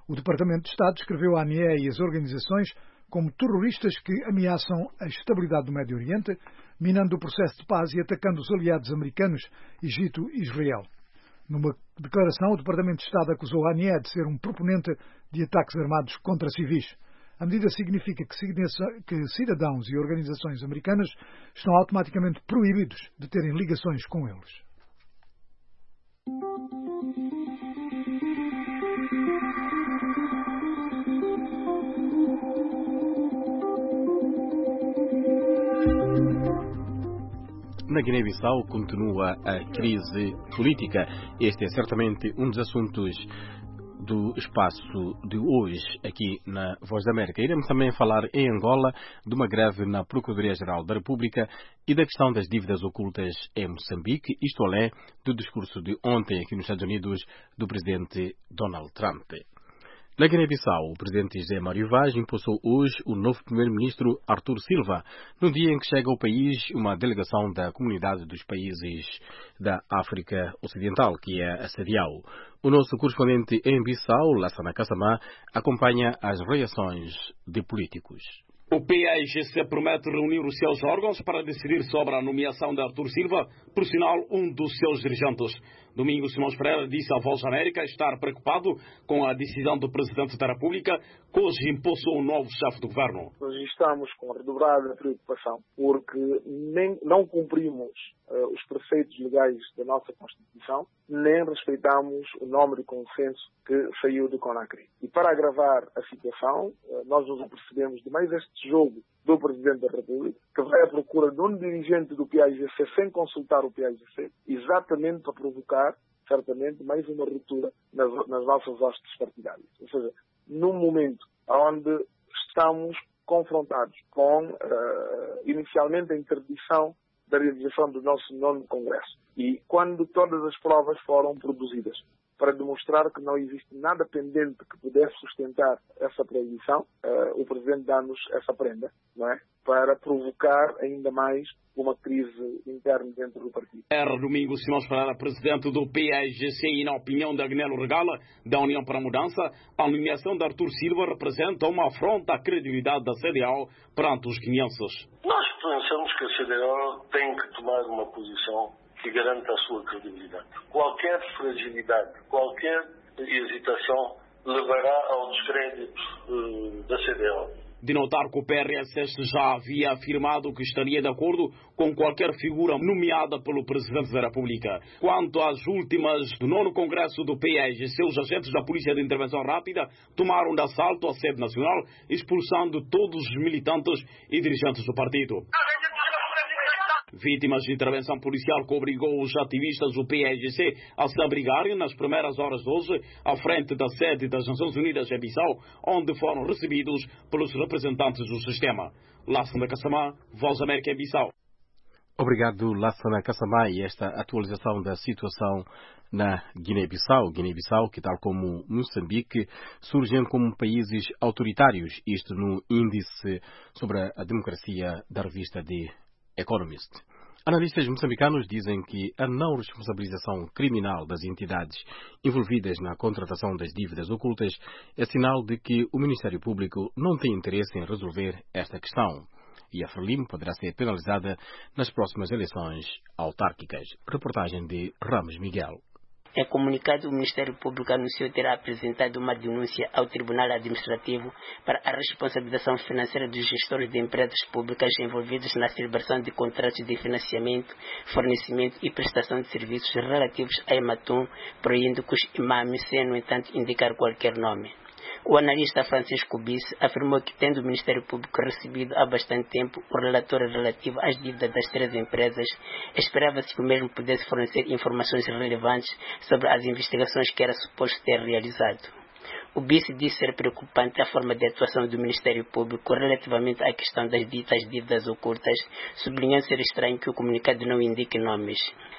O Departamento de Estado descreveu a ANIE e as organizações como terroristas que ameaçam a estabilidade do Médio Oriente, minando o processo de paz e atacando os aliados americanos, Egito e Israel. Numa declaração, o Departamento de Estado acusou a ANIE de ser um proponente de ataques armados contra civis. A medida significa que cidadãos e organizações americanas estão automaticamente proibidos de terem ligações com eles. Na Guiné-Bissau continua a crise política. Este é certamente um dos assuntos do espaço de hoje aqui na Voz da América. Iremos também falar em Angola de uma greve na Procuradoria-Geral da República e da questão das dívidas ocultas em Moçambique, isto além do discurso de ontem aqui nos Estados Unidos do presidente Donald Trump. Na Guiné-Bissau, o presidente José Mário Vaz impulsou hoje o novo primeiro-ministro Artur Silva, no dia em que chega ao país uma delegação da Comunidade dos Países da África Ocidental, que é a CEDEAO. O nosso correspondente em Bissau, Lassana Kassamá, acompanha as reações de políticos. O P A I G C promete reunir os seus órgãos para decidir sobre a nomeação de Artur Silva, por sinal um dos seus dirigentes. Domingo Simões Pereira disse à Voz da América estar preocupado com a decisão do Presidente da República, que hoje impulsou um novo chefe do governo. Nós estamos com redobrada preocupação porque nem, não cumprimos uh, os preceitos legais da nossa Constituição, nem respeitamos o nome de consenso que saiu do CONACRI. E para agravar a situação, uh, nós nos apercebemos de mais este jogo do Presidente da República, que vai à procura de um dirigente do P A I G C sem consultar o P A I G C, exatamente para provocar, certamente, mais uma ruptura nas, nas nossas hostes partidárias. Ou seja, num momento onde estamos confrontados com, uh, inicialmente, a interdição da realização do nosso nono Congresso. E quando todas as provas foram produzidas para demonstrar que não existe nada pendente que pudesse sustentar essa proibição, uh, o Presidente dá-nos essa prenda, não é? Para provocar ainda mais uma crise interna dentro do partido. Era domingo Simões Pereira, presidente do P A I G C, e na opinião de Agnello Regala, da União para a Mudança, a nomeação de Artur Silva representa uma afronta à credibilidade da CEDEAO perante os guineenses. Nós pensamos que a CEDEAO tem que tomar uma posição que garanta a sua credibilidade. Qualquer fragilidade, qualquer hesitação levará ao descrédito uh, da CEDEAO. De notar que o P R S S já havia afirmado que estaria de acordo com qualquer figura nomeada pelo Presidente da República. Quanto às últimas do nono Congresso do P A I G C, os agentes da Polícia de Intervenção Rápida tomaram de assalto a sede nacional, expulsando todos os militantes e dirigentes do partido. Vítimas de intervenção policial que obrigou os ativistas do P A I G C a se abrigarem nas primeiras horas de hoje à frente da sede das Nações Unidas em Bissau, onde foram recebidos pelos representantes do sistema. Lassana Kassamá, Voz América em Bissau. Obrigado, Lassana Kassamá, e esta atualização da situação na Guiné-Bissau. Guiné-Bissau, que tal como Moçambique, surgem como países autoritários, isto no índice sobre a democracia da revista The Economist. Analistas moçambicanos dizem que a não responsabilização criminal das entidades envolvidas na contratação das dívidas ocultas é sinal de que o Ministério Público não tem interesse em resolver esta questão. E a Frelimo poderá ser penalizada nas próximas eleições autárquicas. Reportagem de Ramos Miguel. Em comunicado, o Ministério Público anunciou ter apresentado uma denúncia ao Tribunal Administrativo para a responsabilização financeira dos gestores de empresas públicas envolvidos na celebração de contratos de financiamento, fornecimento e prestação de serviços relativos a Ematum, proibindo que os imames, sem, no entanto, indicar qualquer nome. O analista Francisco Bisse afirmou que, tendo o Ministério Público recebido há bastante tempo o relatório relativo às dívidas das três empresas, esperava-se que o mesmo pudesse fornecer informações relevantes sobre as investigações que era suposto ter realizado. O Bisse disse ser preocupante a forma de atuação do Ministério Público relativamente à questão das ditas dívidas ocultas, sublinhando ser estranho que o comunicado não indique nomes.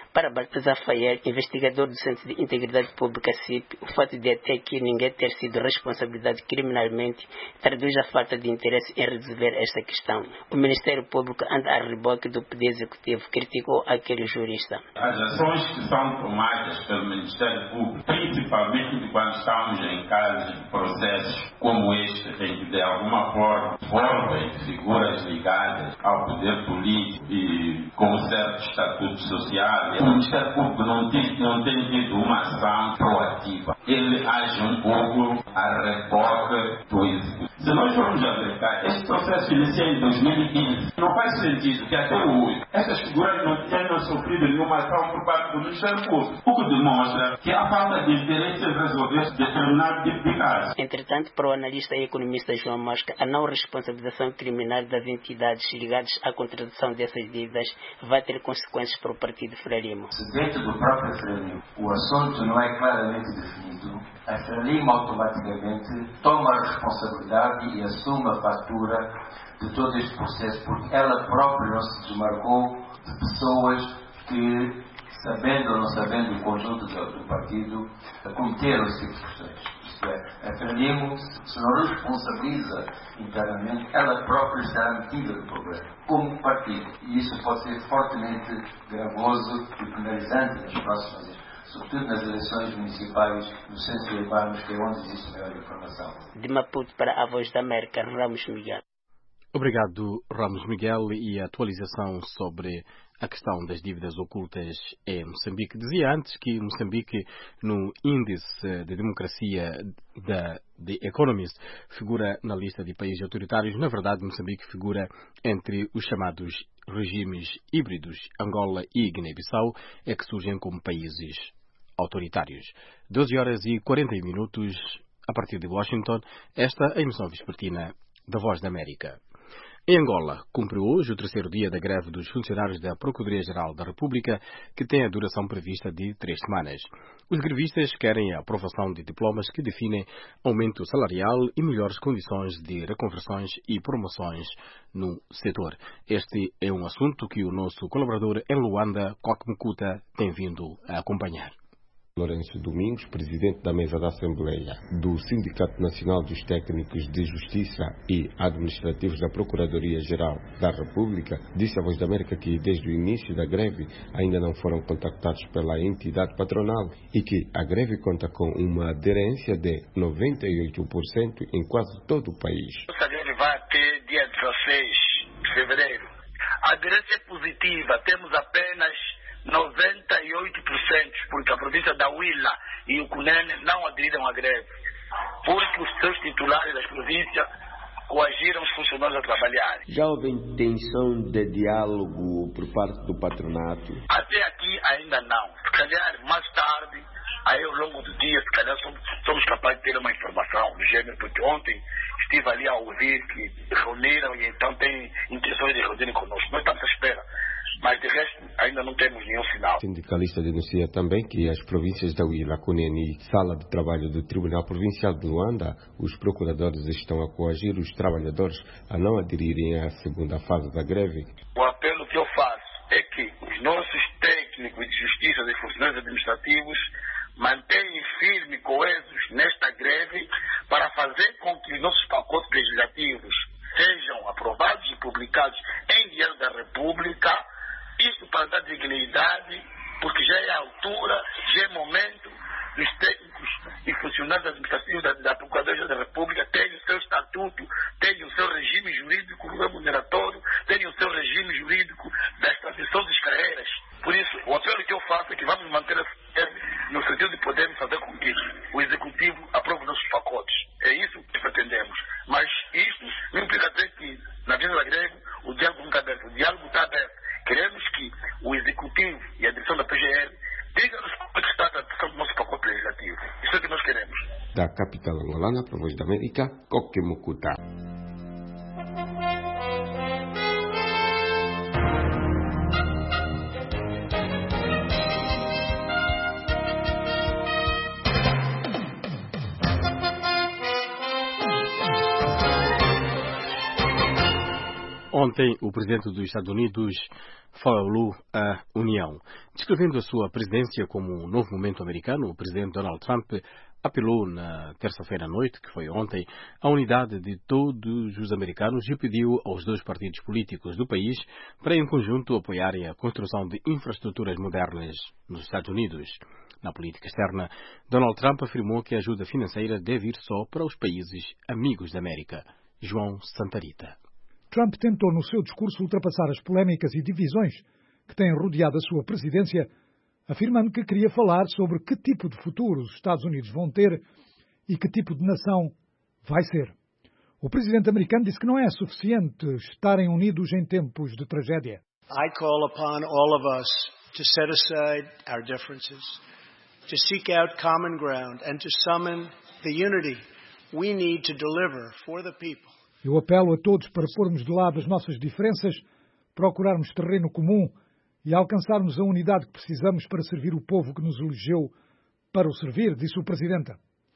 Para Baltazar Fayer, investigador do Centro de Integridade Pública C I P, o fato de até aqui ninguém ter sido responsabilizado criminalmente traduz a falta de interesse em resolver esta questão. O Ministério Público anda a reboque do Poder Executivo, criticou aquele jurista. As ações que são tomadas pelo Ministério Público, principalmente quando estamos em casos de processos como este, em que de alguma forma envolvem figuras ligadas ao poder político e com um certo estatuto social, o Ministério Público não tem, não tem tido uma ação proativa. Ele age um pouco a reboque do Executivo. Se nós formos aplicar este processo inicia em dois mil e quinze, não faz sentido que até hoje essas figuras não tenham sofrido nenhuma ação por parte do Ministério Público, o que demonstra que há falta de interesse em resolver determinado tipo de casos. Entretanto, para o analista e economista João Mosca, a não responsabilização criminal das entidades ligadas à contratação dessas dívidas vai ter consequências para o Partido Frelimo. Se dentro do próprio Frelimo o assunto não é claramente definido, a Frelimo automaticamente toma a responsabilidade e assume a fatura de todo este processo, porque ela própria não se desmarcou de pessoas que, sabendo ou não sabendo o conjunto do, do partido, cometeram esse tipo de questões. Isto é, a Frelimo, se não responsabiliza internamente, ela própria estará metida no problema, como partido. E isso pode ser fortemente gravoso e penalizante nas próximas eleições, sobretudo nas eleições municipais nos centros urbanos, que é onde existe maior informação. De Maputo para a Voz da América, Ramos Miguel. Obrigado, Ramos Miguel, e a atualização sobre a questão das dívidas ocultas em Moçambique. Dizia antes que Moçambique, no índice de democracia da The Economist, figura na lista de países autoritários. Na verdade, Moçambique figura entre os chamados regimes híbridos. Angola e Guiné-Bissau é que surgem como países autoritários. doze horas e quarenta minutos a partir de Washington, esta é a emissão vespertina da Voz da América. Em Angola, cumpre hoje o terceiro dia da greve dos funcionários da Procuradoria-Geral da República, que tem a duração prevista de três semanas. Os grevistas querem a aprovação de diplomas que definem aumento salarial e melhores condições de reconversões e promoções no setor. Este é um assunto que o nosso colaborador em Luanda, Kokmukuta, tem vindo a acompanhar. Lourenço Domingos, presidente da mesa da Assembleia do Sindicato Nacional dos Técnicos de Justiça e Administrativos da Procuradoria-Geral da República, disse à Voz da América que desde o início da greve ainda não foram contactados pela entidade patronal e que a greve conta com uma aderência de noventa e oito por cento em quase todo o país. Essa greve vai até dia dezesseis de fevereiro. A aderência é positiva, temos apenas noventa e oito por cento, porque a província da Huila e o Cunene não aderiram à greve, porque os seus titulares das províncias coagiram os funcionários a trabalhar. Já houve intenção de diálogo por parte do patronato? Até aqui ainda não. Se calhar mais tarde, aí ao longo do dia, se calhar somos, somos capazes de ter uma informação do gênero, porque ontem estive ali a ouvir que reuniram e então têm intenções de reunirem conosco. Nós estamos à espera. Mas de resto ainda não temos nenhum sinal. O sindicalista denuncia também que as províncias da Huila, Cunene e Sala de Trabalho do Tribunal Provincial de Luanda, os procuradores estão a coagir os trabalhadores a não aderirem à segunda fase da greve. O apelo que eu faço é que os nossos técnicos de justiça e funcionários administrativos mantenham firme e coesos nesta greve para fazer com que os nossos pacotes legislativos sejam aprovados e publicados em Diário da República. Isso para dar dignidade, porque já é a altura, já é momento dos técnicos e funcionários administrativos da, da Procuradoria da República terem o seu estatuto, terem o seu regime jurídico remuneratório, terem o seu regime jurídico da transição das carreiras. Por isso, o apelo que eu faço é que vamos manter no sentido de podermos fazer com que o Executivo aprove nossos pacotes. É isso que pretendemos. Mas isso não implica até que, na vida da greve, o diálogo nunca está aberto. O diálogo está aberto. Queremos que o Executivo e a direção da P G R digam-nos como é que está a tradução do nosso pacote legislativo. Isso é o que nós queremos. Da capital angolana, para a Voz da América, Kokmukuta. Ontem, o presidente dos Estados Unidos falou à União. Descrevendo a sua presidência como um novo momento americano, o presidente Donald Trump apelou na terça-feira à noite, que foi ontem, à unidade de todos os americanos e pediu aos dois partidos políticos do país para, em conjunto, apoiarem a construção de infraestruturas modernas nos Estados Unidos. Na política externa, Donald Trump afirmou que a ajuda financeira deve ir só para os países amigos da América. João Santarita. Trump tentou no seu discurso ultrapassar as polémicas e divisões que têm rodeado a sua presidência, afirmando que queria falar sobre que tipo de futuro os Estados Unidos vão ter e que tipo de nação vai ser. O presidente americano disse que não é suficiente estarem unidos em tempos de tragédia. I call upon all of us to set aside our differences, to seek out common ground and to summon the unity we need to deliver for the people. Eu apelo a todos para pormos de lado as nossas diferenças, procurarmos terreno comum e alcançarmos a unidade que precisamos para servir o povo que nos elegeu para o servir, disse o Presidente.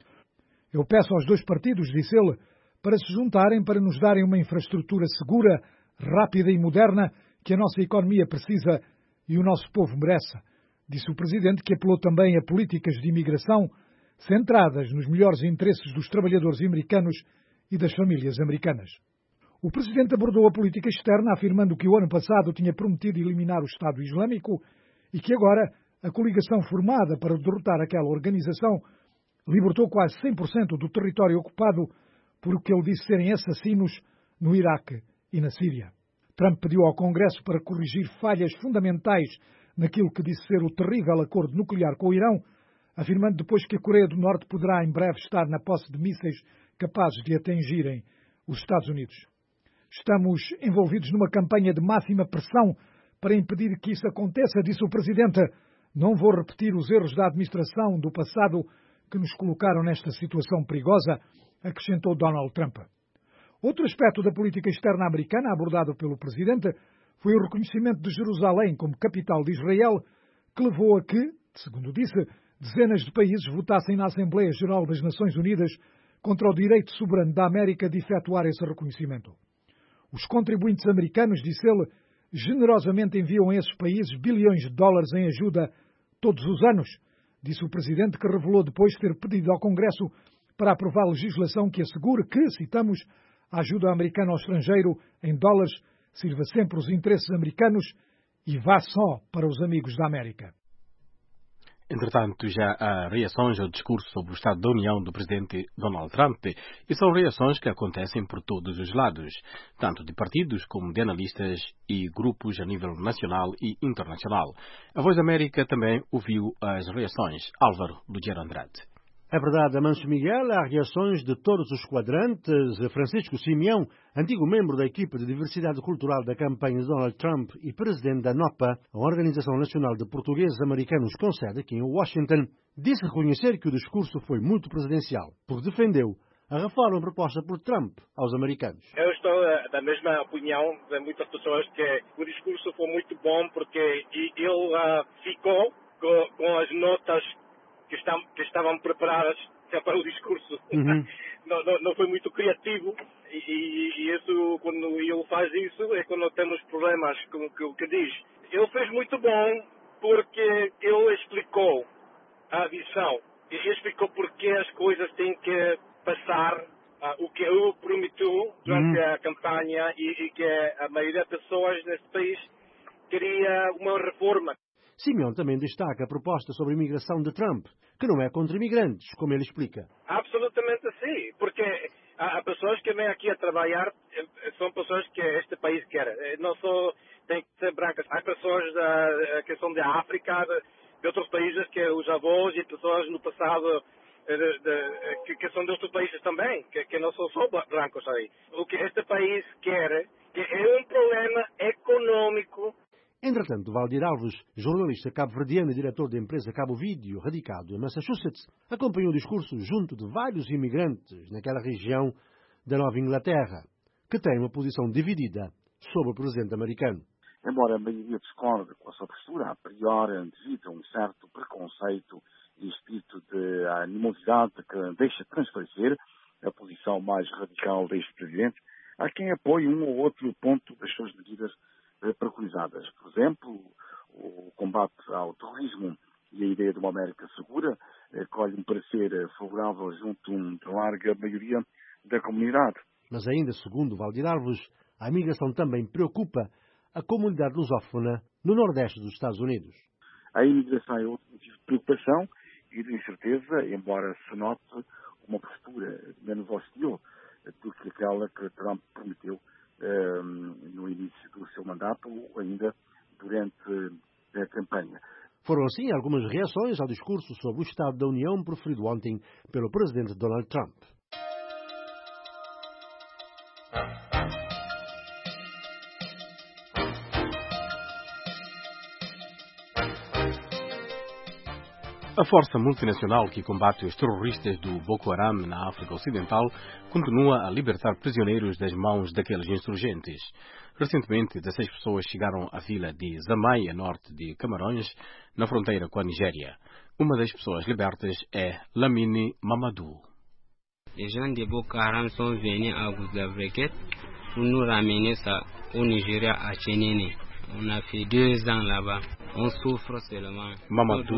Eu peço aos dois partidos, disse ele, para se juntarem para nos darem uma infraestrutura segura, rápida e moderna que a nossa economia precisa e o nosso povo merece, disse o Presidente, que apelou também a políticas de imigração centradas nos melhores interesses dos trabalhadores americanos e das famílias americanas. O Presidente abordou a política externa, afirmando que o ano passado tinha prometido eliminar o Estado Islâmico e que agora a coligação formada para derrotar aquela organização libertou quase cem por cento do território ocupado por o que ele disse serem assassinos no Iraque e na Síria. Trump pediu ao Congresso para corrigir falhas fundamentais naquilo que disse ser o terrível acordo nuclear com o Irão, afirmando depois que a Coreia do Norte poderá em breve estar na posse de mísseis capazes de atingirem os Estados Unidos. Estamos envolvidos numa campanha de máxima pressão para impedir que isso aconteça, disse o Presidente. Não vou repetir os erros da administração do passado que nos colocaram nesta situação perigosa, acrescentou Donald Trump. Outro aspecto da política externa americana abordado pelo Presidente foi o reconhecimento de Jerusalém como capital de Israel, que levou a que, segundo disse, dezenas de países votassem na Assembleia Geral das Nações Unidas contra o direito soberano da América de efetuar esse reconhecimento. Os contribuintes americanos, disse ele, generosamente enviam a esses países bilhões de dólares em ajuda todos os anos, disse o Presidente, que revelou depois ter pedido ao Congresso para aprovar legislação que assegure que, citamos, a ajuda americana ao estrangeiro em dólares sirva sempre os interesses americanos e vá só para os amigos da América. Entretanto, já há reações ao discurso sobre o Estado da União do presidente Donald Trump, e são reações que acontecem por todos os lados, tanto de partidos como de analistas e grupos a nível nacional e internacional. A Voz da América também ouviu as reações. Álvaro Lugero Andrade. É verdade, Amancio Miguel, há reações de todos os quadrantes. Francisco Simeão, antigo membro da equipe de diversidade cultural da campanha de Donald Trump e presidente da NOPA, a Organização Nacional de Portugueses Americanos com sede aqui em Washington, disse reconhecer que o discurso foi muito presidencial, porque defendeu a reforma proposta por Trump aos americanos. Eu estou da mesma opinião de muitas pessoas, que o discurso foi muito bom porque ele uh, ficou com, com as notas Que, estão, que estavam preparadas para o discurso. Uhum. não, não, não foi muito criativo e, e, e isso, quando ele faz isso, é quando temos problemas com o que diz. Ele fez muito bom porque ele explicou a visão. Ele explicou porque as coisas têm que passar uh, o que ele prometeu durante uhum. a campanha e, e que a maioria das pessoas neste país queria uma reforma. Simeão também destaca a proposta sobre a imigração de Trump, que não é contra imigrantes, como ele explica. Absolutamente sim, porque há pessoas que vêm aqui a trabalhar, são pessoas que este país quer. Não só tem que ser brancas, há pessoas da, que são da África, de, de outros países, que os avós e pessoas no passado de, de, que, que são de outros países também, que, que não são só brancos aí. O que este país quer que é um problema econômico. Entretanto, Valdir Alves, jornalista cabo-verdiano e diretor da empresa Cabo Vídeo, radicado em Massachusetts, acompanhou o discurso junto de vários imigrantes naquela região da Nova Inglaterra, que tem uma posição dividida sobre o presidente americano. Embora a maioria discorde com a sua postura, a priori, devido a um certo preconceito e espírito de animosidade que deixa transparecer a posição mais radical deste presidente, há quem apoie um ou outro ponto das suas medidas eh, preconizadas. Por exemplo, o combate ao terrorismo e a ideia de uma América segura eh, colhe um parecer favorável junto de uma larga maioria da comunidade. Mas ainda, segundo Valdir Alves, a imigração também preocupa a comunidade lusófona no Nordeste dos Estados Unidos. A imigração é outro motivo de preocupação e de incerteza, embora se note uma postura menos hostil do que aquela que Trump prometeu eh, no início do seu mandato ou ainda durante a campanha. Foram assim algumas reações ao discurso sobre o Estado da União proferido ontem pelo presidente Donald Trump. A força multinacional que combate os terroristas do Boko Haram na África Ocidental continua a libertar prisioneiros das mãos daqueles insurgentes. Recentemente, dezesseis pessoas chegaram à vila de Zamai, a norte de Camarões, na fronteira com a Nigéria. Uma das pessoas libertas é Lamine Mamadou. Les gens de Boko Haram sont venus à Gouzlavrequet pour nous ramener ça au Nigeria à Chénéné. On a fait deux ans là-bas. On souffre seulement. Mamadou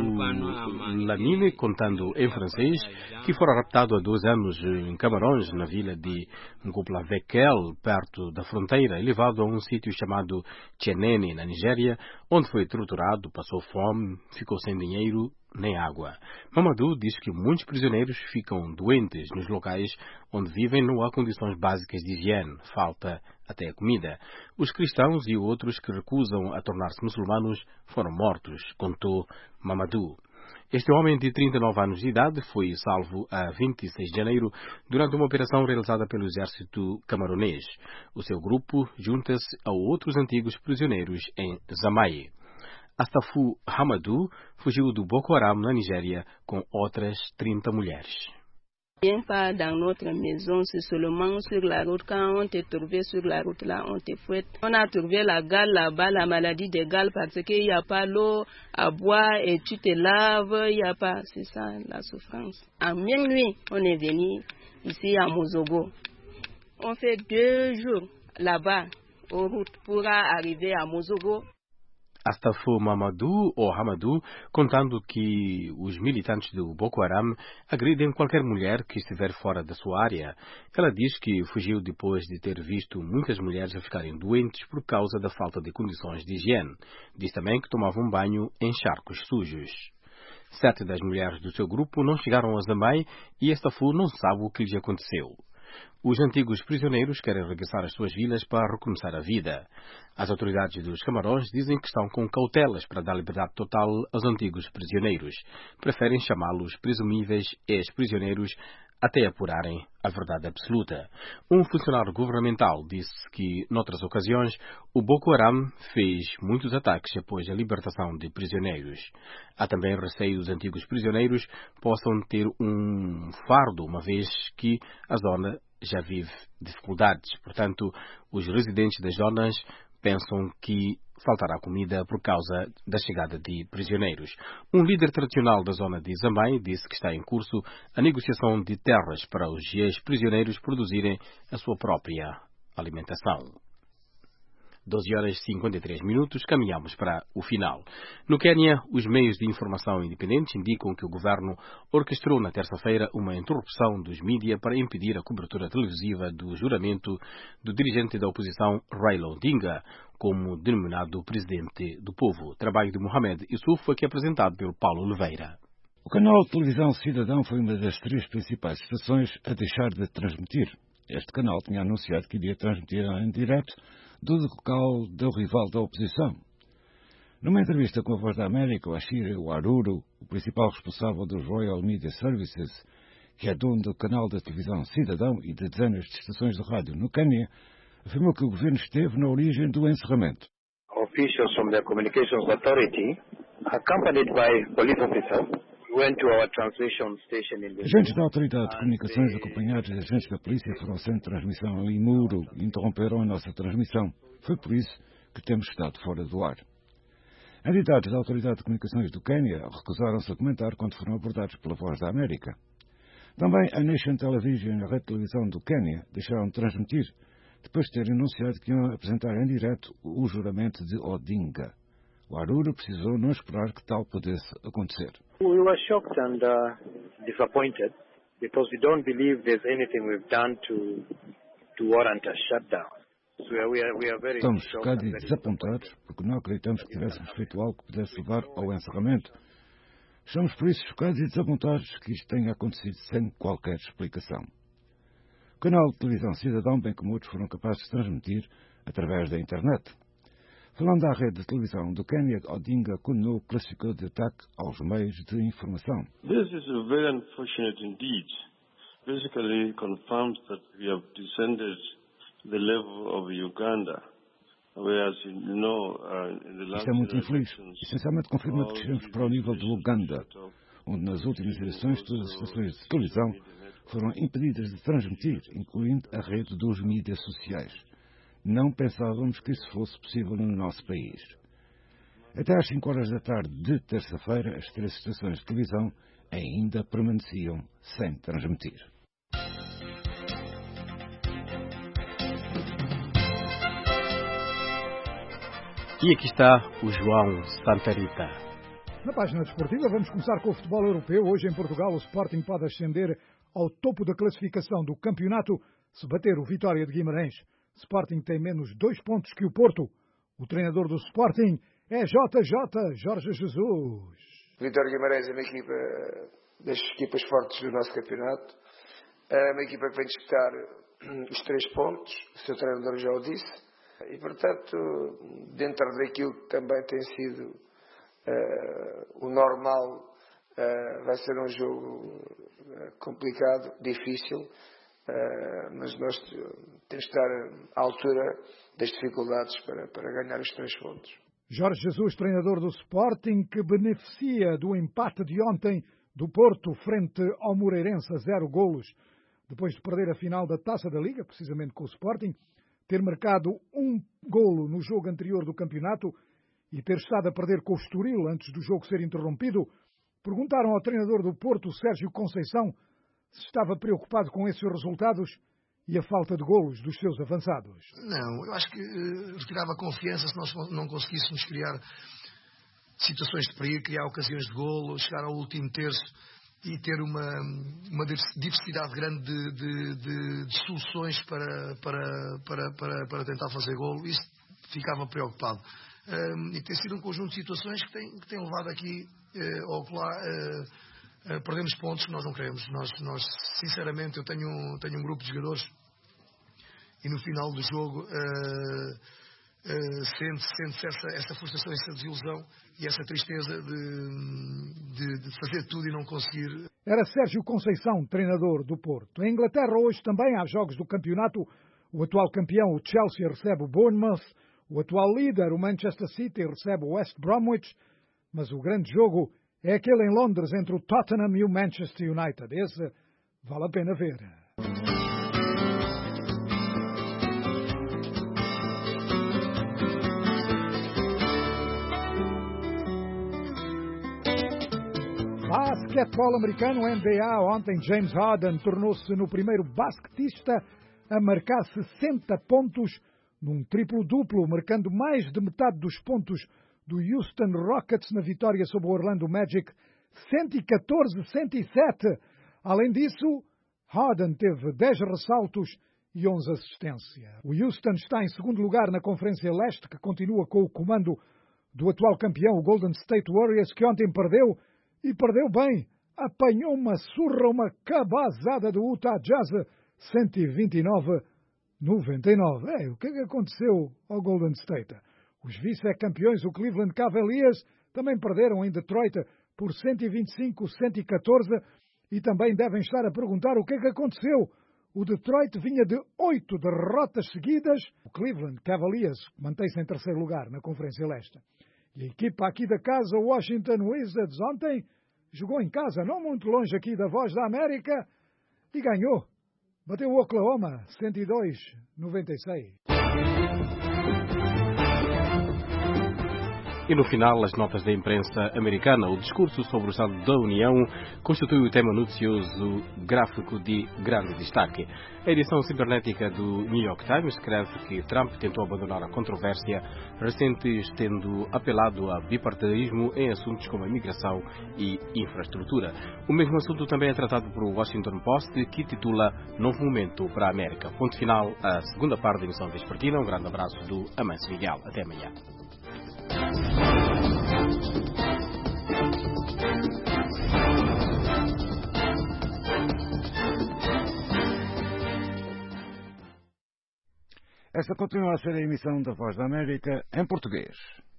Lamine, contando em francês, que fora raptado há dois anos em Camarões, na vila de Ngoplavekel, perto da fronteira, e levado a um sítio chamado Chenene, na Nigéria, onde foi torturado, passou fome, ficou sem dinheiro nem água. Mamadou diz que muitos prisioneiros ficam doentes nos locais onde vivem, não há condições básicas de higiene, falta até a comida. Os cristãos e outros que recusam a tornar-se muçulmanos foram mortos, contou Mamadou. Este homem de trinta e nove anos de idade foi salvo a vinte e seis de janeiro durante uma operação realizada pelo exército camaronês. O seu grupo junta-se a outros antigos prisioneiros em Zamai. Astafu Hamadou fugiu do Boko Haram na Nigéria com outras trinta mulheres. Viens pas dans notre maison, c'est seulement sur la route. Quand on te trouvé sur la route là, on te fouette. On a trouvé la gale là-bas, la maladie des gales, parce qu'il n'y a pas l'eau à boire et tu te laves, il n'y a pas. C'est ça la souffrance. En même nuit, on est venu ici à Mozogo. On fait deux jours là-bas, aux routes, pour arriver à Mozogo. Astafu Mamadou, ou Hamadou, contando que os militantes do Boko Haram agridem qualquer mulher que estiver fora da sua área. Ela diz que fugiu depois de ter visto muitas mulheres a ficarem doentes por causa da falta de condições de higiene. Diz também que tomavam banho em charcos sujos. Sete das mulheres do seu grupo não chegaram a Zamai e Astafu não sabe o que lhes aconteceu. Os antigos prisioneiros querem regressar às suas vilas para recomeçar a vida. As autoridades dos Camarões dizem que estão com cautelas para dar liberdade total aos antigos prisioneiros. Preferem chamá-los presumíveis ex-prisioneiros até apurarem a verdade absoluta. Um funcionário governamental disse que, noutras ocasiões, o Boko Haram fez muitos ataques após a libertação de prisioneiros. Há também receio dos antigos prisioneiros possam ter um fardo, uma vez que a zona já vive dificuldades. Portanto, os residentes das zonas pensam que faltará comida por causa da chegada de prisioneiros. Um líder tradicional da zona de Zamai disse que está em curso a negociação de terras para os ex-prisioneiros produzirem a sua própria alimentação. doze horas e cinquenta e três minutos, caminhamos para o final. No Quênia, os meios de informação independentes indicam que o governo orquestrou na terça-feira uma interrupção dos mídias para impedir a cobertura televisiva do juramento do dirigente da oposição Raila Odinga, como denominado presidente do povo. Trabalho de Mohamed Yusuf foi aqui apresentado pelo Paulo Oliveira. O canal de televisão Cidadão foi uma das três principais estações a deixar de transmitir. Este canal tinha anunciado que iria transmitir em direto do local do rival da oposição. Numa entrevista com a Voz da América, o Ashire Waruru, o principal responsável dos Royal Media Services, que é dono do canal da televisão Cidadão e de dezenas de estações de rádio no Quênia, afirmou que o governo esteve na origem do encerramento. Officials from the Communications Authority, accompanied by police officers, went to our transmission station in the... Agentes da Autoridade de Comunicações, acompanhados de agentes da polícia, foram ao centro de transmissão em Limuru e interromperam a nossa transmissão. Foi por isso que temos estado fora do ar. Entidades da Autoridade de Comunicações do Quênia recusaram-se a comentar quando foram abordados pela Voz da América. Também a Nation Television e a Rede de Televisão do Quênia deixaram de transmitir, depois de terem anunciado que iam apresentar em direto o juramento de Odinga. O Aruru precisou não esperar que tal pudesse acontecer. We were shocked and uh, disappointed because we don't believe there's anything we've done to to warrant a shutdown. So we are, we are very Estamos chocados e desapontados porque não acreditamos que tivéssemos feito algo que pudesse levar ao encerramento. Estamos por isso chocados e desapontados que isto tenha acontecido sem qualquer explicação. O canal de televisão Cidadão, bem como outros, foram capazes de transmitir através da internet. Falando à rede de televisão do Quênia, Odinga condenou o que classificou de ataque aos meios de informação. This is very unfortunate indeed. Basically confirms that we have descended the level of Uganda. Whereas, you know, uh, in the last Isto é muito infeliz. Essencialmente confirma que descemos para o nível de Uganda, onde nas últimas eleições todas as estações de televisão foram impedidas de transmitir, incluindo a rede dos mídias sociais. Não pensávamos que isso fosse possível no nosso país. Até às cinco horas da tarde de terça-feira, as três estações de televisão ainda permaneciam sem transmitir. E aqui está o João Santa Rita. Na página desportiva vamos começar com o futebol europeu. Hoje em Portugal o Sporting pode ascender ao topo da classificação do campeonato se bater o Vitória de Guimarães. Sporting tem menos dois pontos que o Porto. O treinador do Sporting é J J, Jorge Jesus. Vitória de Guimarães é uma equipa das equipas fortes do nosso campeonato. É uma equipa que vem disputar os três pontos. O seu treinador já o disse. E, portanto, dentro daquilo que também tem sido uh, o normal, uh, vai ser um jogo uh, complicado, difícil, uh, mas nós temos de estar à altura das dificuldades para, para ganhar os três pontos. Jorge Jesus, treinador do Sporting, que beneficia do empate de ontem do Porto frente ao Moreirense a zero golos, depois de perder a final da Taça da Liga, precisamente com o Sporting, ter marcado um golo no jogo anterior do campeonato e ter estado a perder com o Estoril antes do jogo ser interrompido, perguntaram ao treinador do Porto, Sérgio Conceição, se estava preocupado com esses resultados e a falta de golos dos seus avançados. Não, eu acho que uh, retirava confiança se nós não conseguíssemos criar situações de perigo, criar ocasiões de golo, chegar ao último terço e ter uma, uma diversidade grande de, de, de, de soluções para, para, para, para, para tentar fazer golo. Isso ficava preocupado. Um, e tem sido um conjunto de situações que tem, que tem levado aqui uh, ao colar, uh, uh, perdemos pontos que nós não queremos. Nós, nós sinceramente, eu tenho, tenho um grupo de jogadores e no final do jogo uh, Uh, sente-se sente essa, essa frustração, essa desilusão e essa tristeza de, de, de fazer tudo e não conseguir. Era Sérgio Conceição, treinador do Porto. Em Inglaterra hoje também há jogos do campeonato. O atual campeão, o Chelsea, recebe o Bournemouth. O atual líder, o Manchester City, recebe o West Bromwich. Mas o grande jogo é aquele em Londres entre o Tottenham e o Manchester United. Esse vale a pena ver. Basquetebol americano, N B A, ontem James Harden tornou-se no primeiro basquetista a marcar sessenta pontos num triplo-duplo, marcando mais de metade dos pontos do Houston Rockets na vitória sobre o Orlando Magic, cento e catorze a cento e sete. Além disso, Harden teve dez ressaltos e onze assistências. O Houston está em segundo lugar na Conferência Leste, que continua com o comando do atual campeão, o Golden State Warriors, que ontem perdeu. E perdeu bem, apanhou uma surra, uma cabazada do Utah Jazz, cento e vinte e nove a noventa e nove. É, o que é que aconteceu ao Golden State? Os vice-campeões, o Cleveland Cavaliers, também perderam em Detroit por cento e vinte e cinco a cento e catorze e também devem estar a perguntar o que é que aconteceu. O Detroit vinha de oito derrotas seguidas. O Cleveland Cavaliers mantém-se em terceiro lugar na Conferência Leste. E a equipa aqui da casa, o Washington Wizards, ontem jogou em casa, não muito longe aqui da Voz da América, e ganhou. Bateu o Oklahoma, cento e dois a noventa e seis. E no final, as notas da imprensa americana. O discurso sobre o Estado da União constitui o tema noticioso gráfico de grande destaque. A edição cibernética do New York Times escreve que Trump tentou abandonar a controvérsia recentes, tendo apelado a bipartidarismo em assuntos como a imigração e infraestrutura. O mesmo assunto também é tratado por Washington Post, que titula Novo Momento para a América. Ponto final, a segunda parte da emissão Vespertina. Um grande abraço do Amancio Miguel. Até amanhã. Esta continua a ser a emissão da Voz da América em português.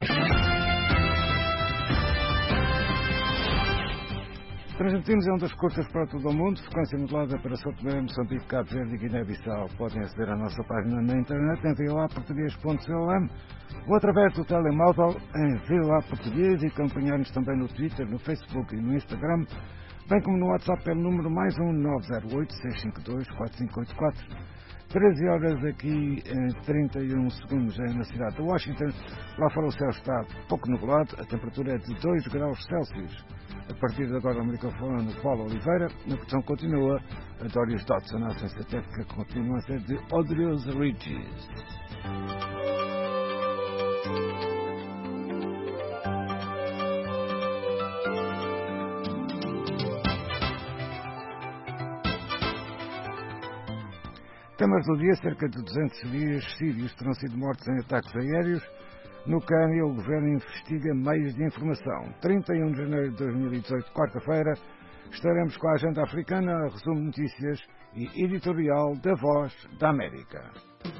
Transmitimos em ondas curtas para todo o mundo, frequência modulada para São Tomé, Moçambique, Cabo Verde e Guiné-Bissau. Podem aceder à nossa página na internet em v o a português ponto com ou através do telemóvel em v o a português e acompanhar-nos também no Twitter, no Facebook e no Instagram, bem como no WhatsApp pelo número mais um nove zero oito, seis cinco dois, quatro cinco oito quatro. treze horas aqui em trinta e um segundos na cidade de Washington. Lá fora o céu está pouco nublado, a temperatura é de dois graus Celsius. A partir de agora, o microfone Paulo Oliveira. Na produção continua a Dorius Dodson. A assistência técnica continua a ser de Odrius Regis. Temas do dia: cerca de duzentos civis sírios terão sido mortos em ataques aéreos. No Cânia, o governo investiga meios de informação. trinta e um de janeiro de dois mil e dezoito, quarta-feira, estaremos com a agenda africana, resumo de notícias e editorial da Voz da América.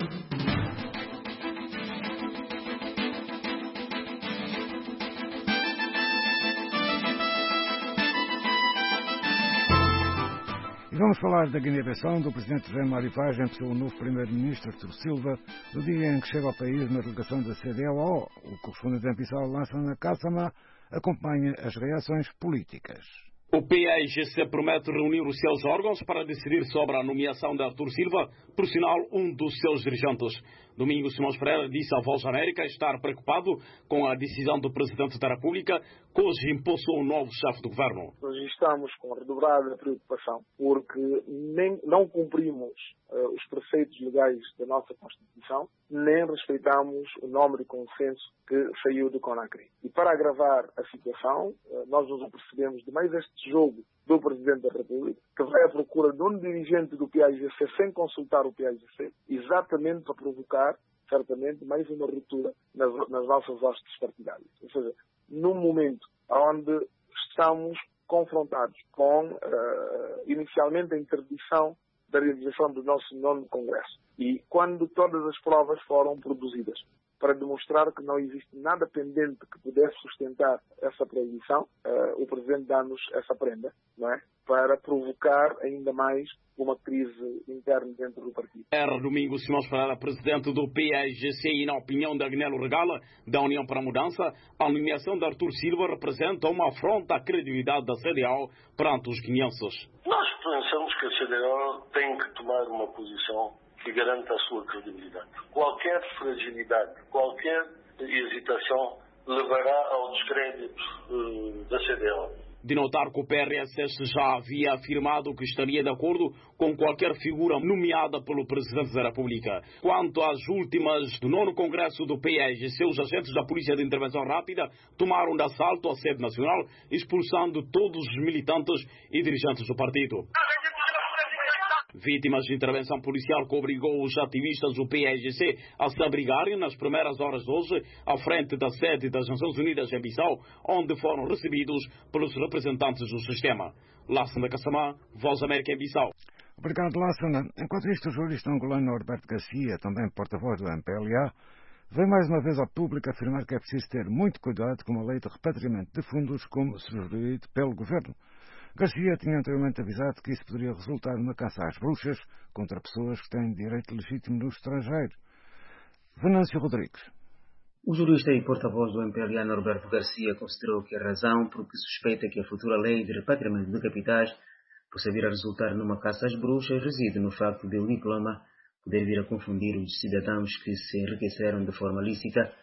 Vamos falar da Guiné-Bissau, do presidente José Mário Vaz, em pessoa o novo primeiro-ministro Artur Silva, no dia em que chega ao país na delegação da C D L O. O correspondente em Bissau, Lansana Kassama, acompanha as reações políticas. O P I G C promete reunir os seus órgãos para decidir sobre a nomeação de Artur Silva, por sinal, um dos seus dirigentes. Domingo Simões Pereira disse à Voz da América estar preocupado com a decisão do Presidente da República, que hoje impulsou um novo chefe do governo. Nós estamos com redobrada preocupação, porque nem, não cumprimos uh, os preceitos legais da nossa Constituição, nem respeitamos o nome de consenso que saiu do Conakry. E para agravar a situação, uh, nós nos apercebemos de mais este jogo do Presidente da República, que vai à procura de um dirigente do P I G C sem consultar o P I G C, exatamente para provocar, certamente, mais uma ruptura nas, nas nossas hostes partidárias. Ou seja, num momento onde estamos confrontados com, uh, inicialmente, a interdição da realização do nosso nono Congresso. E quando todas as provas foram produzidas para demonstrar que não existe nada pendente que pudesse sustentar essa proibição, uh, o Presidente dá-nos essa prenda, não é? Para provocar ainda mais uma crise interna dentro do partido. Era domingo Simões Pereira, presidente do P I G C, e na opinião de Agnello Regala, da União para a Mudança, a nomeação de Artur Silva representa uma afronta à credibilidade da C D A O perante os guineenses. Nós pensamos que a C D A O tem que tomar uma posição que garanta a sua credibilidade. Qualquer fragilidade, qualquer hesitação levará ao descrédito uh, da C D A O. De notar que o P R S S já havia afirmado que estaria de acordo com qualquer figura nomeada pelo Presidente da República. Quanto às últimas do nono Congresso do P I G C, os agentes da Polícia de Intervenção Rápida tomaram de assalto a sede nacional, expulsando todos os militantes e dirigentes do partido. Vítimas de intervenção policial que obrigou os ativistas do P I G C a se abrigarem nas primeiras horas de hoje à frente da sede das Nações Unidas em Bissau, onde foram recebidos pelos representantes do sistema. Lassana Kassamá, Voz América em Bissau. Obrigado, Lassana. Enquanto isto, o jurista angolano Norberto Garcia, também porta-voz do M P L A, vem mais uma vez ao público afirmar que é preciso ter muito cuidado com a lei de repatriamento de fundos como sugerido pelo governo. Garcia tinha anteriormente avisado que isso poderia resultar numa caça às bruxas contra pessoas que têm direito legítimo no estrangeiro. Venâncio Rodrigues. O jurista e porta-voz do M P L A Norberto Garcia considerou que a razão por que suspeita que a futura lei de repatriamento de capitais possa vir a resultar numa caça às bruxas reside no facto de o diploma poder vir a confundir os cidadãos que se enriqueceram de forma lícita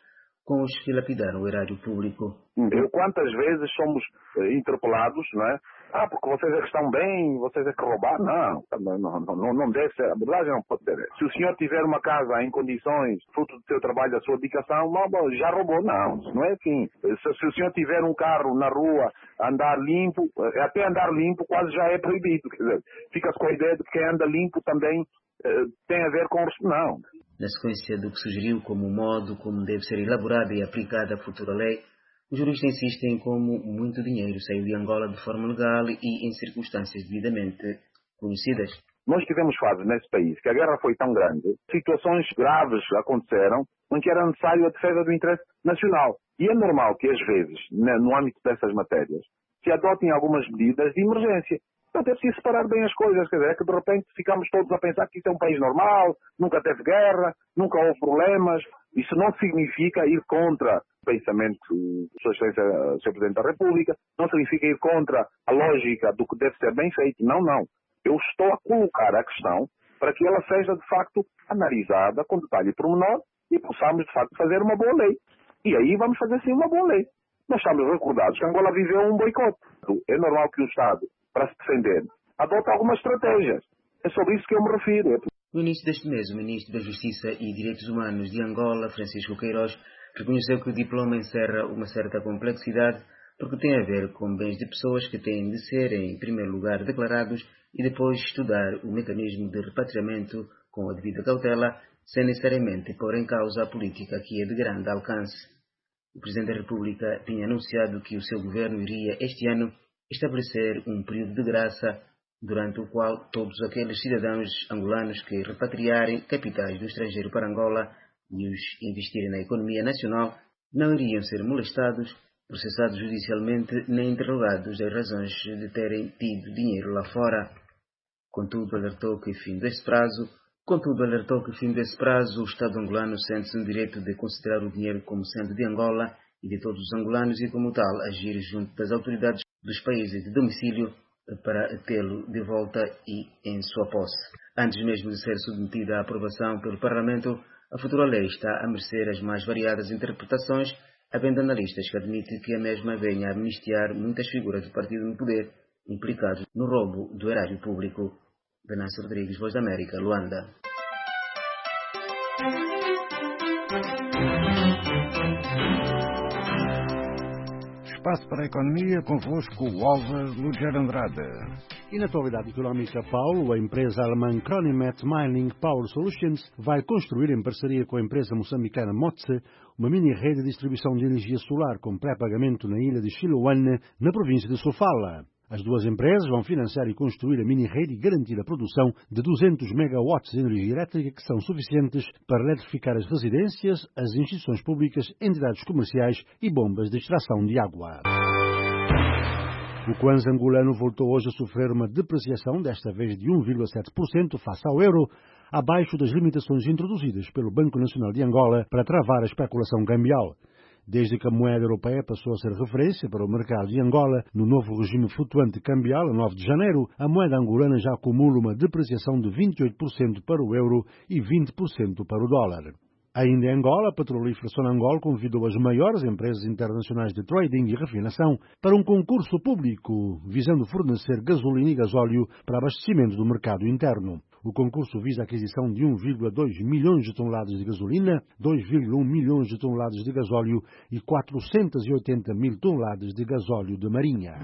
com os que lapidaram o erário público. Eu, quantas vezes somos eh, interpelados, não é? Ah, porque vocês é que estão bem, vocês é que roubaram. Não, não, não, não, não deve ser, a abordagem não pode ser. Se o senhor tiver uma casa em condições, fruto do seu trabalho, da sua dedicação, não, já roubou, não, isso não é assim. Se, se o senhor tiver um carro na rua, andar limpo, até andar limpo quase já é proibido, quer dizer, fica-se com a ideia de que quem anda limpo também eh, tem a ver com... Não. Na sequência do que sugeriu como modo como deve ser elaborada e aplicada a futura lei, os juristas insistem como muito dinheiro saiu de Angola de forma legal e em circunstâncias devidamente conhecidas. Nós tivemos fases nesse país que a guerra foi tão grande, situações graves aconteceram em que era necessário a defesa do interesse nacional. E é normal que, às vezes, no âmbito dessas matérias, se adotem algumas medidas de emergência. Portanto, é preciso separar bem as coisas, quer dizer, é que de repente ficamos todos a pensar que isto é um país normal, nunca teve guerra, nunca houve problemas. Isso não significa ir contra o pensamento do Sua Excelência, senhor Presidente da República, não significa ir contra a lógica do que deve ser bem feito. Não, não. Eu estou a colocar a questão para que ela seja, de facto, analisada com detalhe e pormenor e possamos, de facto, fazer uma boa lei. E aí vamos fazer, sim, uma boa lei. Nós estamos recordados que Angola viveu um boicote. É normal que o Estado, para se defender, adota algumas estratégias. É sobre isso que eu me refiro. No início deste mês, o Ministro da Justiça e Direitos Humanos de Angola, Francisco Queiroz, reconheceu que o diploma encerra uma certa complexidade porque tem a ver com bens de pessoas que têm de ser, em primeiro lugar, declarados e depois estudar o mecanismo de repatriamento com a devida cautela, sem necessariamente pôr em causa a política que é de grande alcance. O Presidente da República tinha anunciado que o seu governo iria, este ano, estabelecer um período de graça durante o qual todos aqueles cidadãos angolanos que repatriarem capitais do estrangeiro para Angola e os investirem na economia nacional não iriam ser molestados, processados judicialmente nem interrogados das razões de terem tido dinheiro lá fora. Contudo, alertou que fim deste prazo, contudo, alertou que fim desse prazo o Estado angolano sente-se no direito de considerar o dinheiro como sendo de Angola e de todos os angolanos e, como tal, agir junto das autoridades dos países de domicílio para tê-lo de volta e em sua posse. Antes mesmo de ser submetida à aprovação pelo Parlamento, a futura lei está a merecer as mais variadas interpretações, havendo analistas que admitem que a mesma venha a amnistiar muitas figuras do partido no poder implicados no roubo do erário público. Venâncio Rodrigues, Voz da América, Luanda. Espaço para a Economia, convosco o Álvaro Lúger Andrade. E na atualidade económica, Paulo, a empresa alemã Cronimet Mining Power Solutions vai construir, em parceria com a empresa moçambicana Motse, uma mini-rede de distribuição de energia solar com pré-pagamento na ilha de Chiloane, na província de Sofala. As duas empresas vão financiar e construir a mini-rede e garantir a produção de duzentos megawatts de energia elétrica que são suficientes para eletrificar as residências, as instituições públicas, entidades comerciais e bombas de extração de água. O kwanza angolano voltou hoje a sofrer uma depreciação, desta vez de um vírgula sete por cento face ao euro, abaixo das limitações introduzidas pelo Banco Nacional de Angola para travar a especulação cambial. Desde que a moeda europeia passou a ser referência para o mercado de Angola no novo regime flutuante cambial, a nove de janeiro, a moeda angolana já acumula uma depreciação de vinte e oito por cento para o euro e vinte por cento para o dólar. Ainda em Angola, a petrolífera Sonangol convidou as maiores empresas internacionais de trading e refinação para um concurso público, visando fornecer gasolina e gasóleo para abastecimento do mercado interno. O concurso visa a aquisição de um vírgula dois milhões de toneladas de gasolina, dois vírgula um milhões de toneladas de gasóleo e quatrocentas e oitenta mil toneladas de gasóleo de marinha.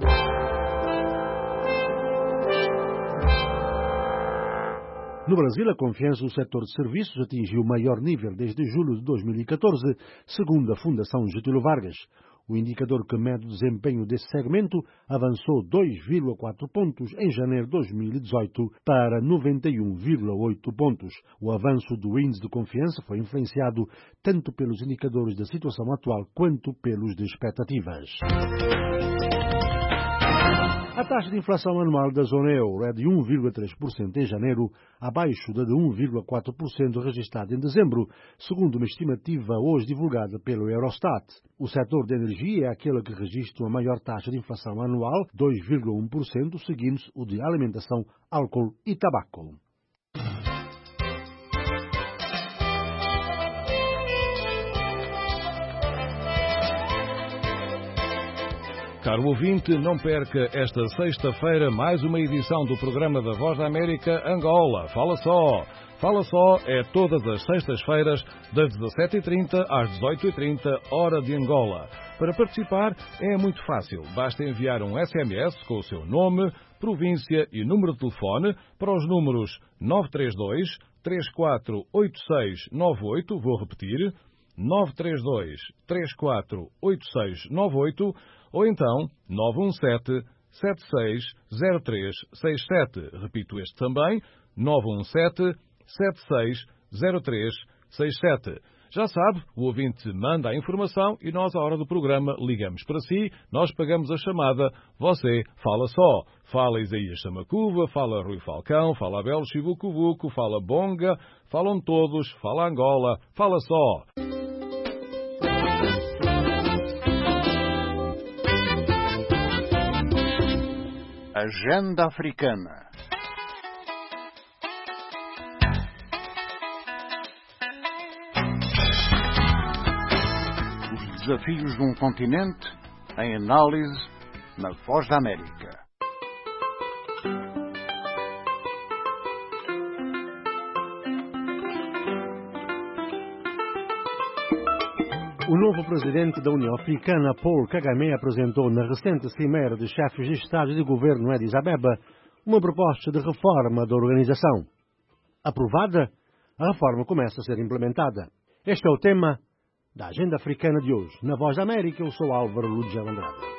No Brasil, a confiança do setor de serviços atingiu o maior nível desde julho de dois mil e catorze, segundo a Fundação Getúlio Vargas. O indicador que mede o desempenho desse segmento avançou dois vírgula quatro pontos em janeiro de dois mil e dezoito para noventa e um vírgula oito pontos. O avanço do índice de confiança foi influenciado tanto pelos indicadores da situação atual quanto pelos de expectativas. A taxa de inflação anual da zona euro é de um vírgula três por cento em janeiro, abaixo da de um vírgula quatro por cento registrada em dezembro, segundo uma estimativa hoje divulgada pelo Eurostat. O setor de energia é aquele que registra a maior taxa de inflação anual, dois vírgula um por cento, seguindo-se o de alimentação, álcool e tabaco. Caro ouvinte, não perca esta sexta-feira mais uma edição do programa da Voz da América Angola. Fala só! Fala só é todas as sextas-feiras, das dezassete e trinta às dezoito e trinta, hora de Angola. Para participar é muito fácil. Basta enviar um S M S com o seu nome, província e número de telefone para os números nove três dois, três quatro oito seis nove oito, vou repetir, nove três dois, três quatro oito seis nove oito, ou então nove um sete, sete seis zero três seis sete. Repito este também, nove um sete, sete seis zero três seis sete. Já sabe, o ouvinte manda a informação e nós, à hora do programa, ligamos para si, nós pagamos a chamada, você fala só. Fala Isaías Samacuva, fala Rui Falcão, fala Abel Chivucuvuco, fala Bonga, falam todos, fala Angola, fala só. Agenda Africana. Os desafios de um continente em análise na Voz da América. O novo presidente da União Africana, Paul Kagame, apresentou na recente cimeira de chefes de Estado e de Governo em Addis Abeba uma proposta de reforma da organização. Aprovada, a reforma começa a ser implementada. Este é o tema da Agenda Africana de hoje. Na Voz da América, eu sou Álvaro Lúdio Andrade.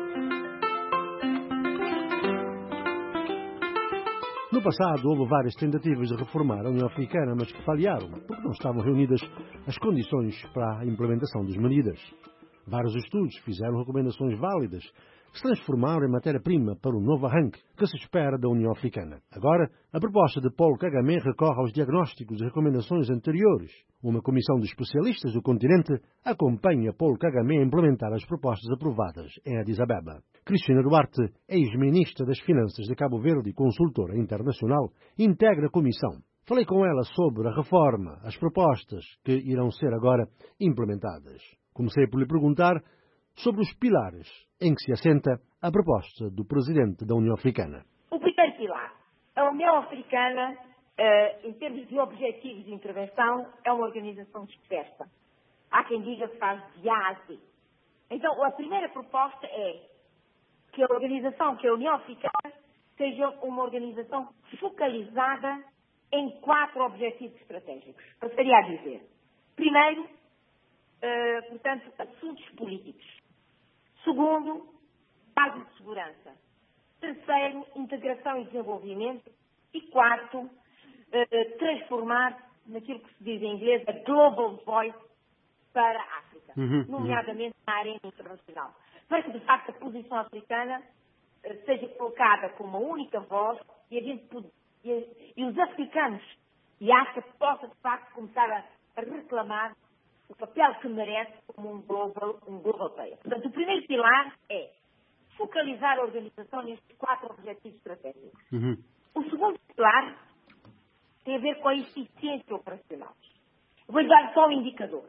No passado, houve várias tentativas de reformar a União Africana, mas que falharam, porque não estavam reunidas as condições para a implementação das medidas. Vários estudos fizeram recomendações válidas que se transformaram em matéria-prima para o novo arranque que se espera da União Africana. Agora, a proposta de Paul Kagame recorre aos diagnósticos e recomendações anteriores. Uma comissão de especialistas do continente acompanha Paul Kagame a implementar as propostas aprovadas em Addis Abeba. Cristina Duarte, ex-ministra das Finanças de Cabo Verde e consultora internacional, integra a comissão. Falei com ela sobre a reforma, as propostas que irão ser agora implementadas. Comecei por lhe perguntar sobre os pilares em que se assenta a proposta do presidente da União Africana. O primeiro pilar. A União Africana, eh, em termos de objetivos de intervenção, é uma organização dispersa. Há quem diga que faz de A a Z. Então, a primeira proposta é que a organização, que a União Africana, seja uma organização focalizada em quatro objetivos estratégicos. Passaria a dizer. Primeiro, uh, portanto, assuntos políticos. Segundo, base de segurança. Terceiro, integração e desenvolvimento. E quarto, uh, transformar naquilo que se diz em inglês a global voice para a África, uhum, nomeadamente uhum. na arena internacional. Para que, de facto, a posição africana uh, seja colocada como uma única voz e, a gente, e, e os africanos e a África possa, de facto, começar a, a reclamar o papel que merece como um global, um global player. Portanto, o primeiro pilar é focalizar a organização nestes quatro objetivos estratégicos. Uhum. O segundo pilar tem a ver com a eficiência operacional. Vou-lhe dar só um indicador.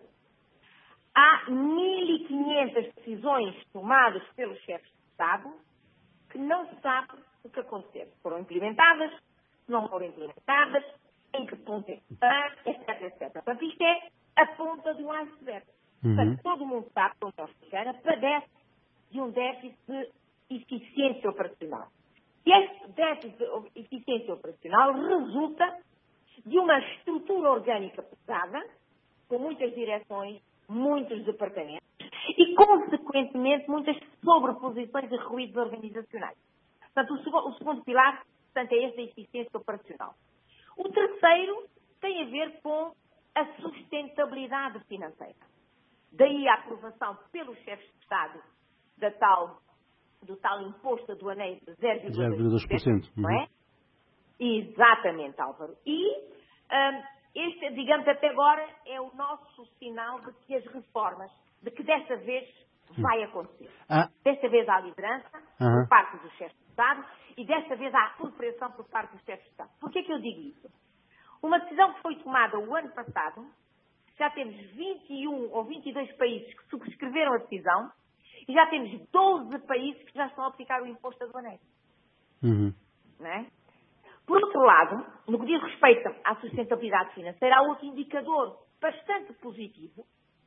Há mil e quinhentas decisões tomadas pelos chefes de Estado que não se sabe o que aconteceu. Foram implementadas, não foram implementadas, em que ponto é que está, etc, etcétera. Portanto, isto é a ponta do iceberg. Uhum. Portanto, todo mundo sabe que a União Africana padece de um déficit de eficiência operacional. E este déficit de eficiência operacional resulta de uma estrutura orgânica pesada, com muitas direções, muitos departamentos e, consequentemente, muitas sobreposições e ruídos organizacionais. Portanto, o segundo, o segundo pilar, portanto, é esta da eficiência operacional. O terceiro tem a ver com a sustentabilidade financeira. Daí a aprovação pelos chefes de Estado da tal, do tal imposto aduaneiro de zero vírgula dois por cento, não é? Exatamente, Álvaro. E um, este, digamos, até agora é o nosso sinal de que as reformas, de que desta vez vai acontecer. Ah. Desta vez há liderança uh-huh. por parte dos chefes de Estado e desta vez há cooperação por parte dos chefes de Estado. Por que é que eu digo isso? Uma decisão que foi tomada o ano passado, já temos vinte e um ou vinte e dois países que subscreveram a decisão E já temos doze países que já estão a aplicar o imposto aduaneiro. Uhum. Não é? Por outro lado, no que diz respeito à sustentabilidade financeira, há outro indicador bastante positivo,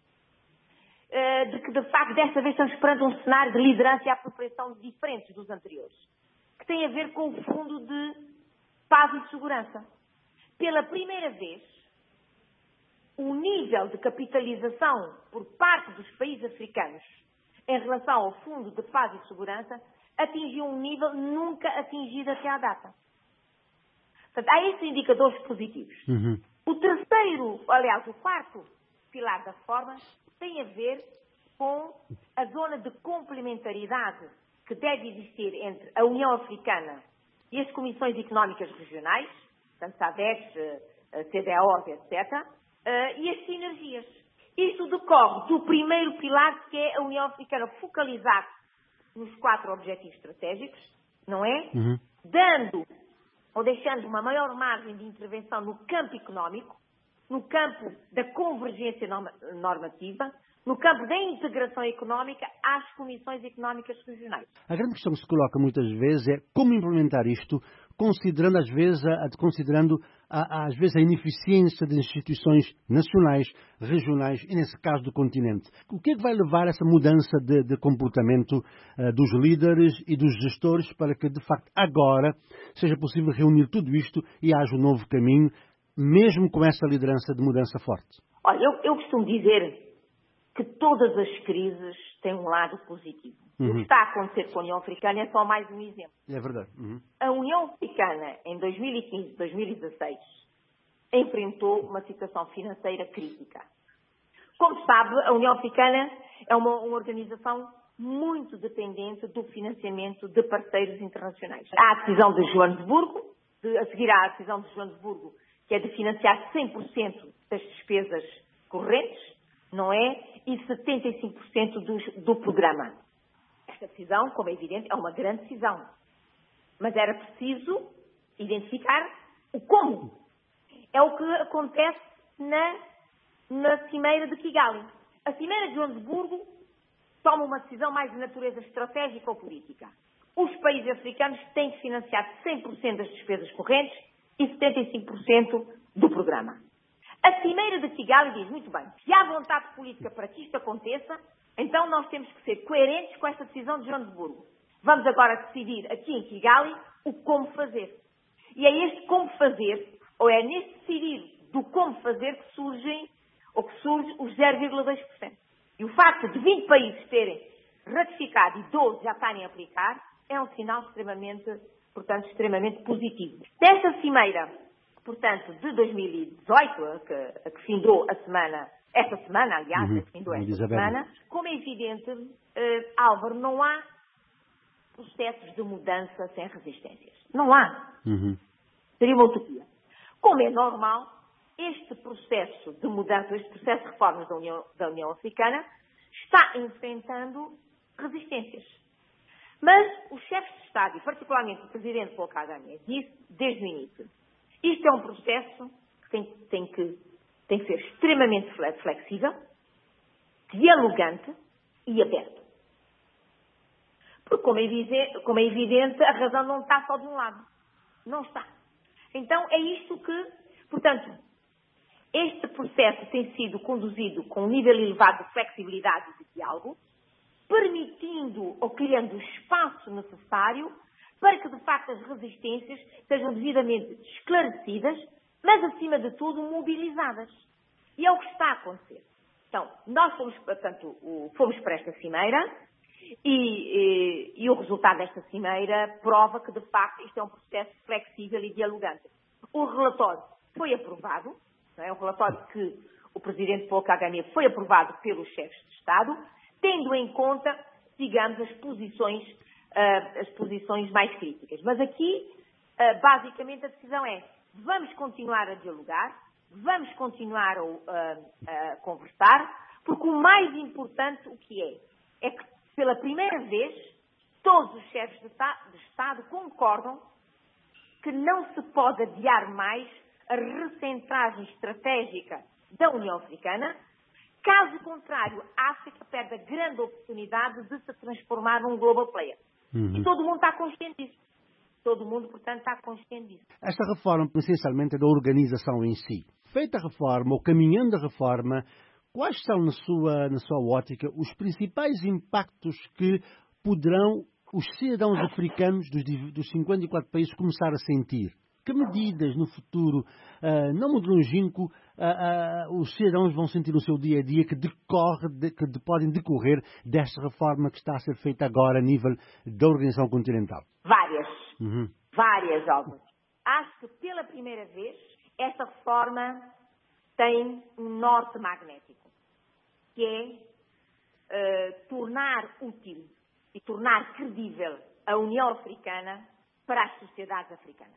de que, de facto, desta vez estamos perante um cenário de liderança e apropriação diferentes dos anteriores, que tem a ver com o Fundo de Paz e Segurança. Pela primeira vez, o nível de capitalização por parte dos países africanos em relação ao Fundo de Paz e Segurança atingiu um nível nunca atingido até à data. Portanto, há esses indicadores positivos. Uhum. O terceiro, aliás, o quarto pilar da reforma tem a ver com a zona de complementaridade que deve existir entre a União Africana e as Comissões Económicas Regionais, portanto, SADEC, C D A O, etcétera, e as sinergias. Isto decorre do primeiro pilar, que é a União Africana focalizar nos quatro objetivos estratégicos, não é? Uhum. Dando ou deixando uma maior margem de intervenção no campo económico, no campo da convergência normativa, no campo da integração económica às comissões económicas regionais. A grande questão que se coloca muitas vezes é como implementar isto, considerando às vezes a, considerando a, às vezes a ineficiência das instituições nacionais, regionais e, nesse caso, do continente. O que é que vai levar a essa mudança de, de comportamento uh, dos líderes e dos gestores para que, de facto, agora seja possível reunir tudo isto e haja um novo caminho, mesmo com essa liderança de mudança forte? Olha, eu, eu costumo dizer que todas as crises têm um lado positivo. Uhum. O que está a acontecer com a União Africana é só mais um exemplo. É verdade. Uhum. A União Africana, em dois mil e quinze, dois mil e dezasseis, enfrentou uma situação financeira crítica. Como sabe, a União Africana é uma, uma organização muito dependente do financiamento de parceiros internacionais. Há a decisão de Joanesburgo, de, a seguir à decisão de Joanesburgo, que é de financiar cem por cento das despesas correntes, não é? E setenta e cinco por cento do, do programa. Esta decisão, como é evidente, é uma grande decisão. Mas era preciso identificar o como. É o que acontece na, na Cimeira de Kigali. A Cimeira de Joanesburgo toma uma decisão mais de natureza estratégica ou política. Os países africanos têm que financiar cem por cento das despesas correntes e setenta e cinco por cento do programa. A Cimeira de Kigali diz, muito bem, se há vontade política para que isto aconteça, então nós temos que ser coerentes com esta decisão de Joanesburgo. Vamos agora decidir aqui em Kigali o como fazer. E é este como fazer, ou é neste decidir do como fazer que surgem, ou que surge os zero vírgula dois por cento. E o facto de vinte países terem ratificado e doze já estarem a aplicar, é um sinal extremamente, portanto, extremamente positivo. Desta Cimeira, portanto, de dois mil e dezoito, a que, a que findou a semana, esta semana, aliás, uhum. a que findou esta Isabel. semana, como é evidente, uh, Álvaro, não há processos de mudança sem resistências. Não há. Uhum. Seria uma utopia. Como é normal, este processo de mudança, este processo de reformas da União, da União Africana, está enfrentando resistências. Mas os chefes de Estado, e particularmente o Presidente Paul Kagame, disse desde o início, isto é um processo que tem, tem, que tem que ser extremamente flexível, dialogante e aberto. Porque, como é, evidente, como é evidente, a razão não está só de um lado. Não está. Então, é isto que, portanto, este processo tem sido conduzido com um nível elevado de flexibilidade e de diálogo, permitindo ou criando o espaço necessário para que, de facto, as resistências sejam devidamente esclarecidas, mas, acima de tudo, mobilizadas. E é o que está a acontecer. Então, nós fomos, portanto, fomos para esta cimeira e, e, e o resultado desta cimeira prova que, de facto, isto é um processo flexível e dialogante. O relatório foi aprovado, não é? O relatório que o Presidente Paul Kagame foi aprovado pelos chefes de Estado, tendo em conta, digamos, as posições Uh, as posições mais críticas. Mas aqui, uh, basicamente, a decisão é vamos continuar a dialogar, vamos continuar a, uh, a conversar, porque o mais importante, o que é? É que, pela primeira vez, todos os chefes de, de Estado concordam que não se pode adiar mais a recentragem estratégica da União Africana, Caso contrário, a África perde a grande oportunidade de se transformar num global player. Uhum. E todo mundo está consciente disso. Todo mundo, portanto, está consciente disso. Esta reforma, essencialmente, é da organização em si. Feita a reforma, ou caminhando a reforma, quais são, na sua, na sua ótica, os principais impactos que poderão os cidadãos africanos dos, dos cinquenta e quatro países começar a sentir? Que medidas no futuro, uh, não muito longínquo, uh, uh, os cidadãos vão sentir no seu dia a dia que, decorre, de, que de, podem decorrer desta reforma que está a ser feita agora a nível da Organização Continental? Várias. Uhum. Várias, Alves. Acho que pela primeira vez esta reforma tem um norte magnético, que é uh, tornar útil e tornar credível a União Africana para as sociedades africanas.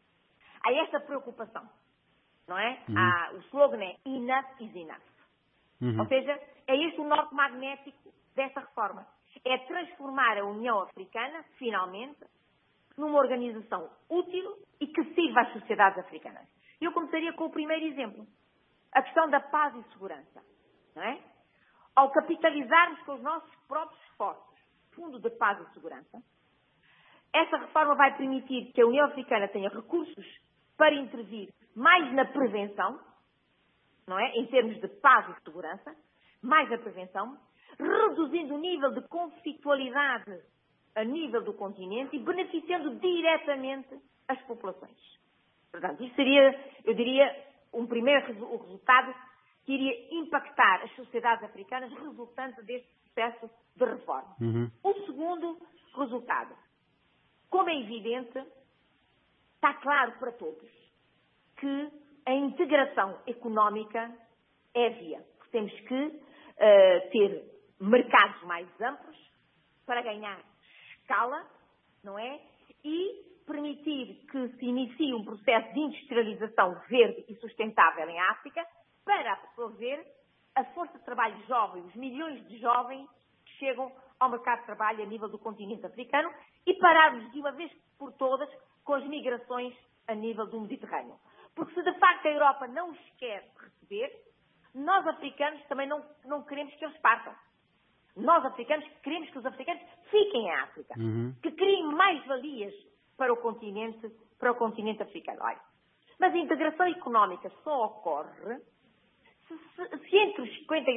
Há esta preocupação, não é? Uhum. Há, o slogan é enough is enough. Uhum. Ou seja, é este o norte magnético desta reforma. É transformar a União Africana, finalmente, numa organização útil e que sirva às sociedades africanas. Eu começaria com o primeiro exemplo. A questão da paz e segurança, não é? Ao capitalizarmos com os nossos próprios esforços, Fundo de Paz e Segurança, esta reforma vai permitir que a União Africana tenha recursos para intervir mais na prevenção, não é? Em termos de paz e segurança, mais na prevenção, reduzindo o nível de conflitualidade a nível do continente e beneficiando diretamente as populações. Portanto, isso seria, eu diria, um primeiro resultado que iria impactar as sociedades africanas resultante deste processo de reforma. Uhum. O segundo resultado, como é evidente, está claro para todos que a integração económica é a via. Temos que uh, ter mercados mais amplos para ganhar escala, não é? E permitir que se inicie um processo de industrialização verde e sustentável em África para absorver a força de trabalho jovem, os milhões de jovens que chegam ao mercado de trabalho a nível do continente africano e pararmos de uma vez por todas com as migrações a nível do Mediterrâneo. Porque se de facto a Europa não os quer receber, nós africanos também não, não queremos que eles partam. Nós africanos queremos que os africanos fiquem em África, uhum. que criem mais valias para o continente, para o continente africano. Olha, mas a integração económica só ocorre se, se, se entre os cinquenta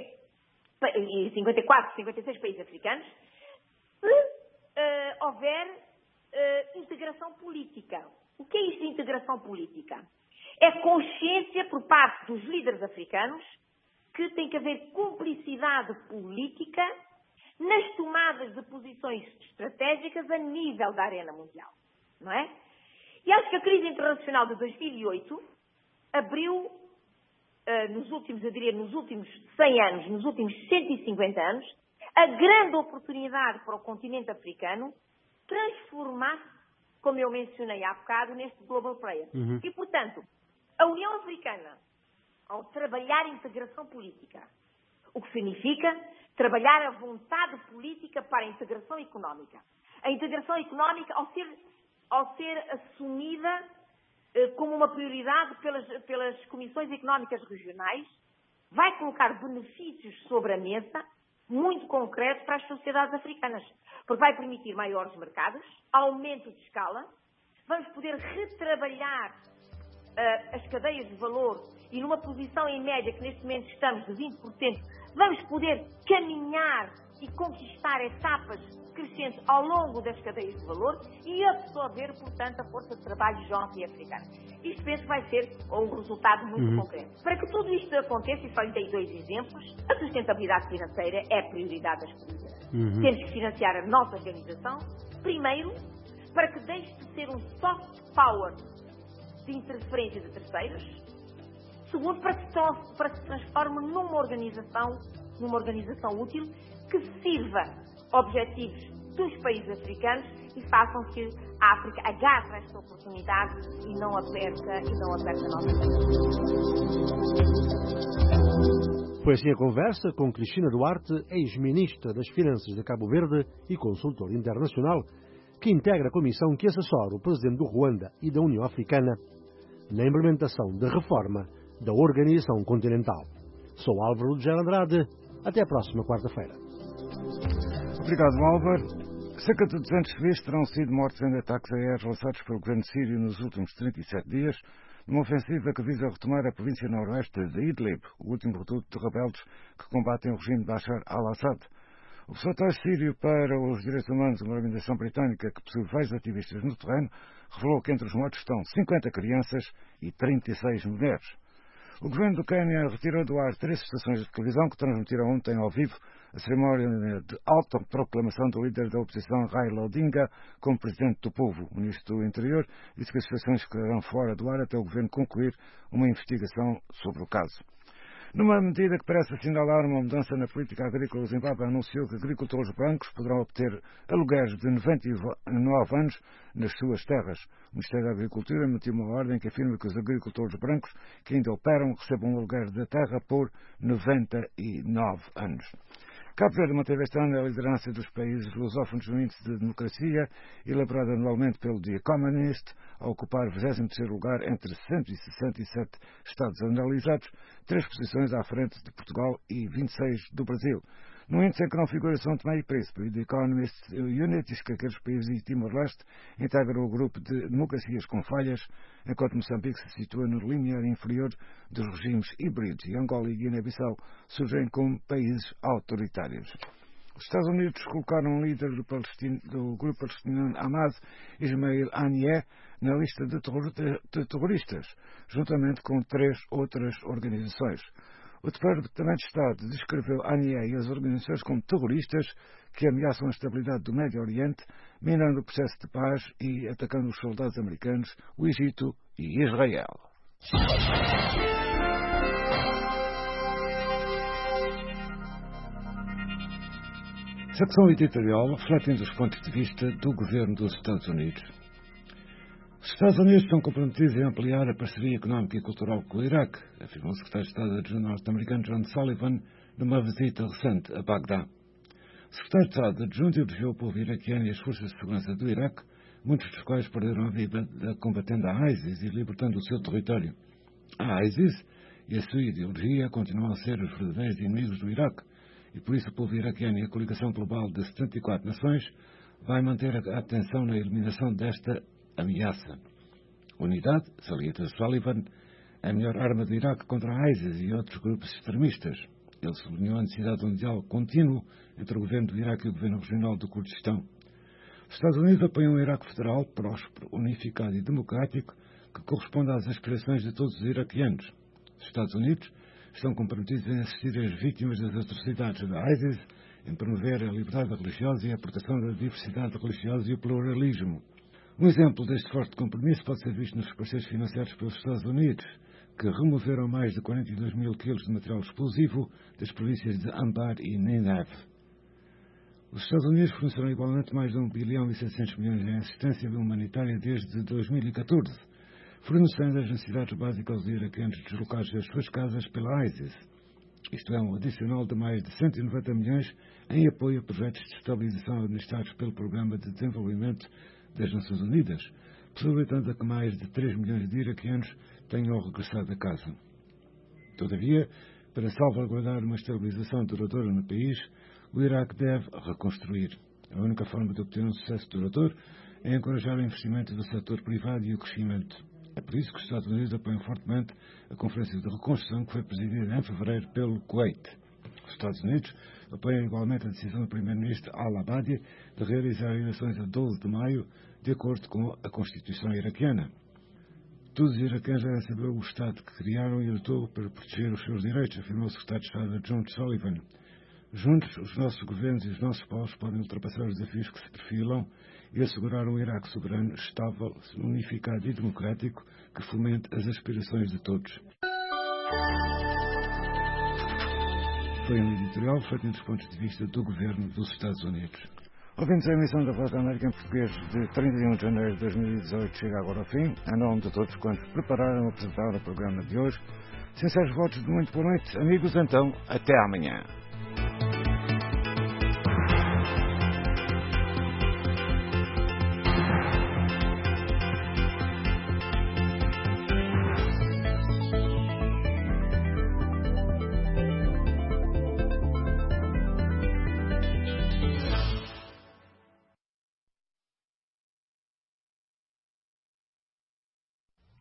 e cinquenta e quatro, cinquenta e seis países africanos se uh, houver uh, integração política. O que é isto de integração política? É consciência por parte dos líderes africanos que tem que haver cumplicidade política nas tomadas de posições estratégicas a nível da arena mundial, não é? E acho que a crise internacional de dois mil e oito abriu, uh, nos últimos, eu diria, nos últimos cem anos, nos últimos cento e cinquenta anos, a grande oportunidade para o continente africano transformar-se, como eu mencionei há bocado, neste global player. Uhum. E, portanto, a União Africana, ao trabalhar a integração política, o que significa trabalhar a vontade política para a integração económica. A integração económica, ao ser, ao ser assumida eh, como uma prioridade pelas, pelas comissões económicas regionais, vai colocar benefícios sobre a mesa muito concretos para as sociedades africanas, porque vai permitir maiores mercados, aumento de escala, vamos poder retrabalhar uh, as cadeias de valor e numa posição em média que neste momento estamos de vinte por cento, vamos poder caminhar e conquistar etapas crescentes ao longo das cadeias de valor e absorver, portanto, a força de trabalho jovem e africana. Isto penso que vai ser um resultado muito uhum. concreto. Para que tudo isto aconteça, e só lhe dei dois exemplos, a sustentabilidade financeira é a prioridade das políticas. Uhum. Temos que financiar a nossa organização, primeiro, para que deixe de ser um soft power de interferência de terceiros, segundo, para que, se, para que se transforme numa organização, numa organização útil que sirva objetivos dos países africanos e façam que a África agarre esta oportunidade e não a perca, e não a perca novamente. Foi assim a conversa com Cristina Duarte, ex-ministra das Finanças de Cabo Verde e consultora internacional, que integra a comissão que assessora o presidente do Ruanda e da União Africana na implementação da reforma da Organização Continental. Sou Álvaro de Andrade. Até a próxima quarta-feira. Obrigado, Álvaro. Cerca de duzentos civis terão sido mortos em ataques aéreos lançados pelo governo sírio nos últimos trinta e sete dias, numa ofensiva que visa retomar a província noroeste de Idlib, o último reduto de rebeldes que combatem o regime de Bashar al-Assad. O Observatório Sírio para os Direitos Humanos, uma organização britânica que possui vários ativistas no terreno, revelou que entre os mortos estão cinquenta crianças e trinta e seis mulheres. O governo do Quênia retirou do ar três estações de televisão que transmitiram ontem ao vivo a cerimónia de autoproclamação do líder da oposição Raila Odinga como presidente do povo. O ministro do Interior disse que as situações ficarão fora do ar até o governo concluir uma investigação sobre o caso. Numa medida que parece assinalar uma mudança na política agrícola, o Zimbábue anunciou que agricultores brancos poderão obter aluguéis de noventa e nove anos nas suas terras. O Ministério da Agricultura emitiu uma ordem que afirma que os agricultores brancos que ainda operam recebam um aluguer da terra por noventa e nove anos. Cabo Verde manteve este ano a liderança dos países lusófonos no índice de democracia, elaborado anualmente pelo The Economist, a ocupar o vigésimo terceiro lugar entre cento e sessenta e sete Estados analisados, três posições à frente de Portugal e vinte e seis do Brasil. No índice em que não figura São Tomé e Príncipe, o The Economist Unit diz que aqueles países e Timor-Leste integram o grupo de democracias com falhas, enquanto Moçambique se situa no limiar inferior dos regimes híbridos e Angola e Guiné-Bissau surgem como países autoritários. Os Estados Unidos colocaram um líder do, do grupo palestiniano Hamas, Ismail Haniyeh, na lista de, terror de terroristas, juntamente com três outras organizações. O Departamento de Estado descreveu Haniyeh e as organizações como terroristas que ameaçam a estabilidade do Médio Oriente, minando o processo de paz e atacando os soldados americanos, o Egito e Israel. Secção editorial refletindo os pontos de vista do governo dos Estados Unidos. Os Estados Unidos estão comprometidos em ampliar a parceria económica e cultural com o Iraque, afirmou o secretário de Estado adjunto norte-americano John Sullivan numa visita recente a Bagdá. O secretário de Estado adjunto elogiou o povo iraquiano e as forças de segurança do Iraque, muitos dos quais perderam a vida combatendo a ISIS e libertando o seu território. A ISIS e a sua ideologia continuam a ser os verdadeiros inimigos do Iraque, e por isso o povo iraquiano e a coligação global de setenta e quatro nações vai manter a atenção na eliminação desta ameaça. Unidade, salienta Sullivan, é a melhor arma do Iraque contra a ISIS e outros grupos extremistas. Ele sublinhou a necessidade de um diálogo contínuo entre o governo do Iraque e o governo regional do Kurdistão. Os Estados Unidos apoiam um Iraque federal, próspero, unificado e democrático, que corresponde às aspirações de todos os iraquianos. Os Estados Unidos estão comprometidos em assistir as vítimas das atrocidades da ISIS, em promover a liberdade religiosa e a proteção da diversidade religiosa e o pluralismo. Um exemplo deste forte compromisso pode ser visto nos parceiros financiados pelos Estados Unidos, que removeram mais de quarenta e dois mil quilos de material explosivo das províncias de Anbar e Nineve. Os Estados Unidos forneceram igualmente mais de um bilhão e seiscentos milhões em assistência humanitária desde dois mil e catorze, fornecendo as necessidades básicas aos iraquianos deslocados das suas casas pela ISIS. Isto é um adicional de mais de cento e noventa milhões em apoio a projetos de estabilização administrados pelo Programa de Desenvolvimento das Nações Unidas, possibilitando a que mais de três milhões de iraquianos tenham regressado a casa. Todavia, para salvaguardar uma estabilização duradoura no país, o Iraque deve reconstruir. A única forma de obter um sucesso duradouro é encorajar o investimento do setor privado e o crescimento. É por isso que os Estados Unidos apoiam fortemente a Conferência de Reconstrução que foi presidida em fevereiro pelo Kuwait. Os Estados Unidos apoiam igualmente a decisão do primeiro-ministro Al-Abadi de realizar eleições a doze de maio, de acordo com a Constituição iraquiana. Todos os iraquianos devem saber o Estado que criaram e lutou para proteger os seus direitos, afirmou o secretário de Estado adjunto Sullivan. Juntos, os nossos governos e os nossos povos podem ultrapassar os desafios que se perfilam e assegurar um Iraque soberano, estável, unificado e democrático que fomente as aspirações de todos. Foi um editorial feito dos pontos de vista do governo dos Estados Unidos. Ouvimos a emissão da Voz da América em português de trinta e um de janeiro de dois mil e dezoito, chega agora ao fim. Em nome de todos quantos prepararam e apresentaram o programa de hoje, sinceros votos de muito boa noite. Amigos, então, até amanhã.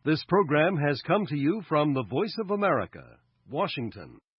This program has come to you from the Voice of America, Washington.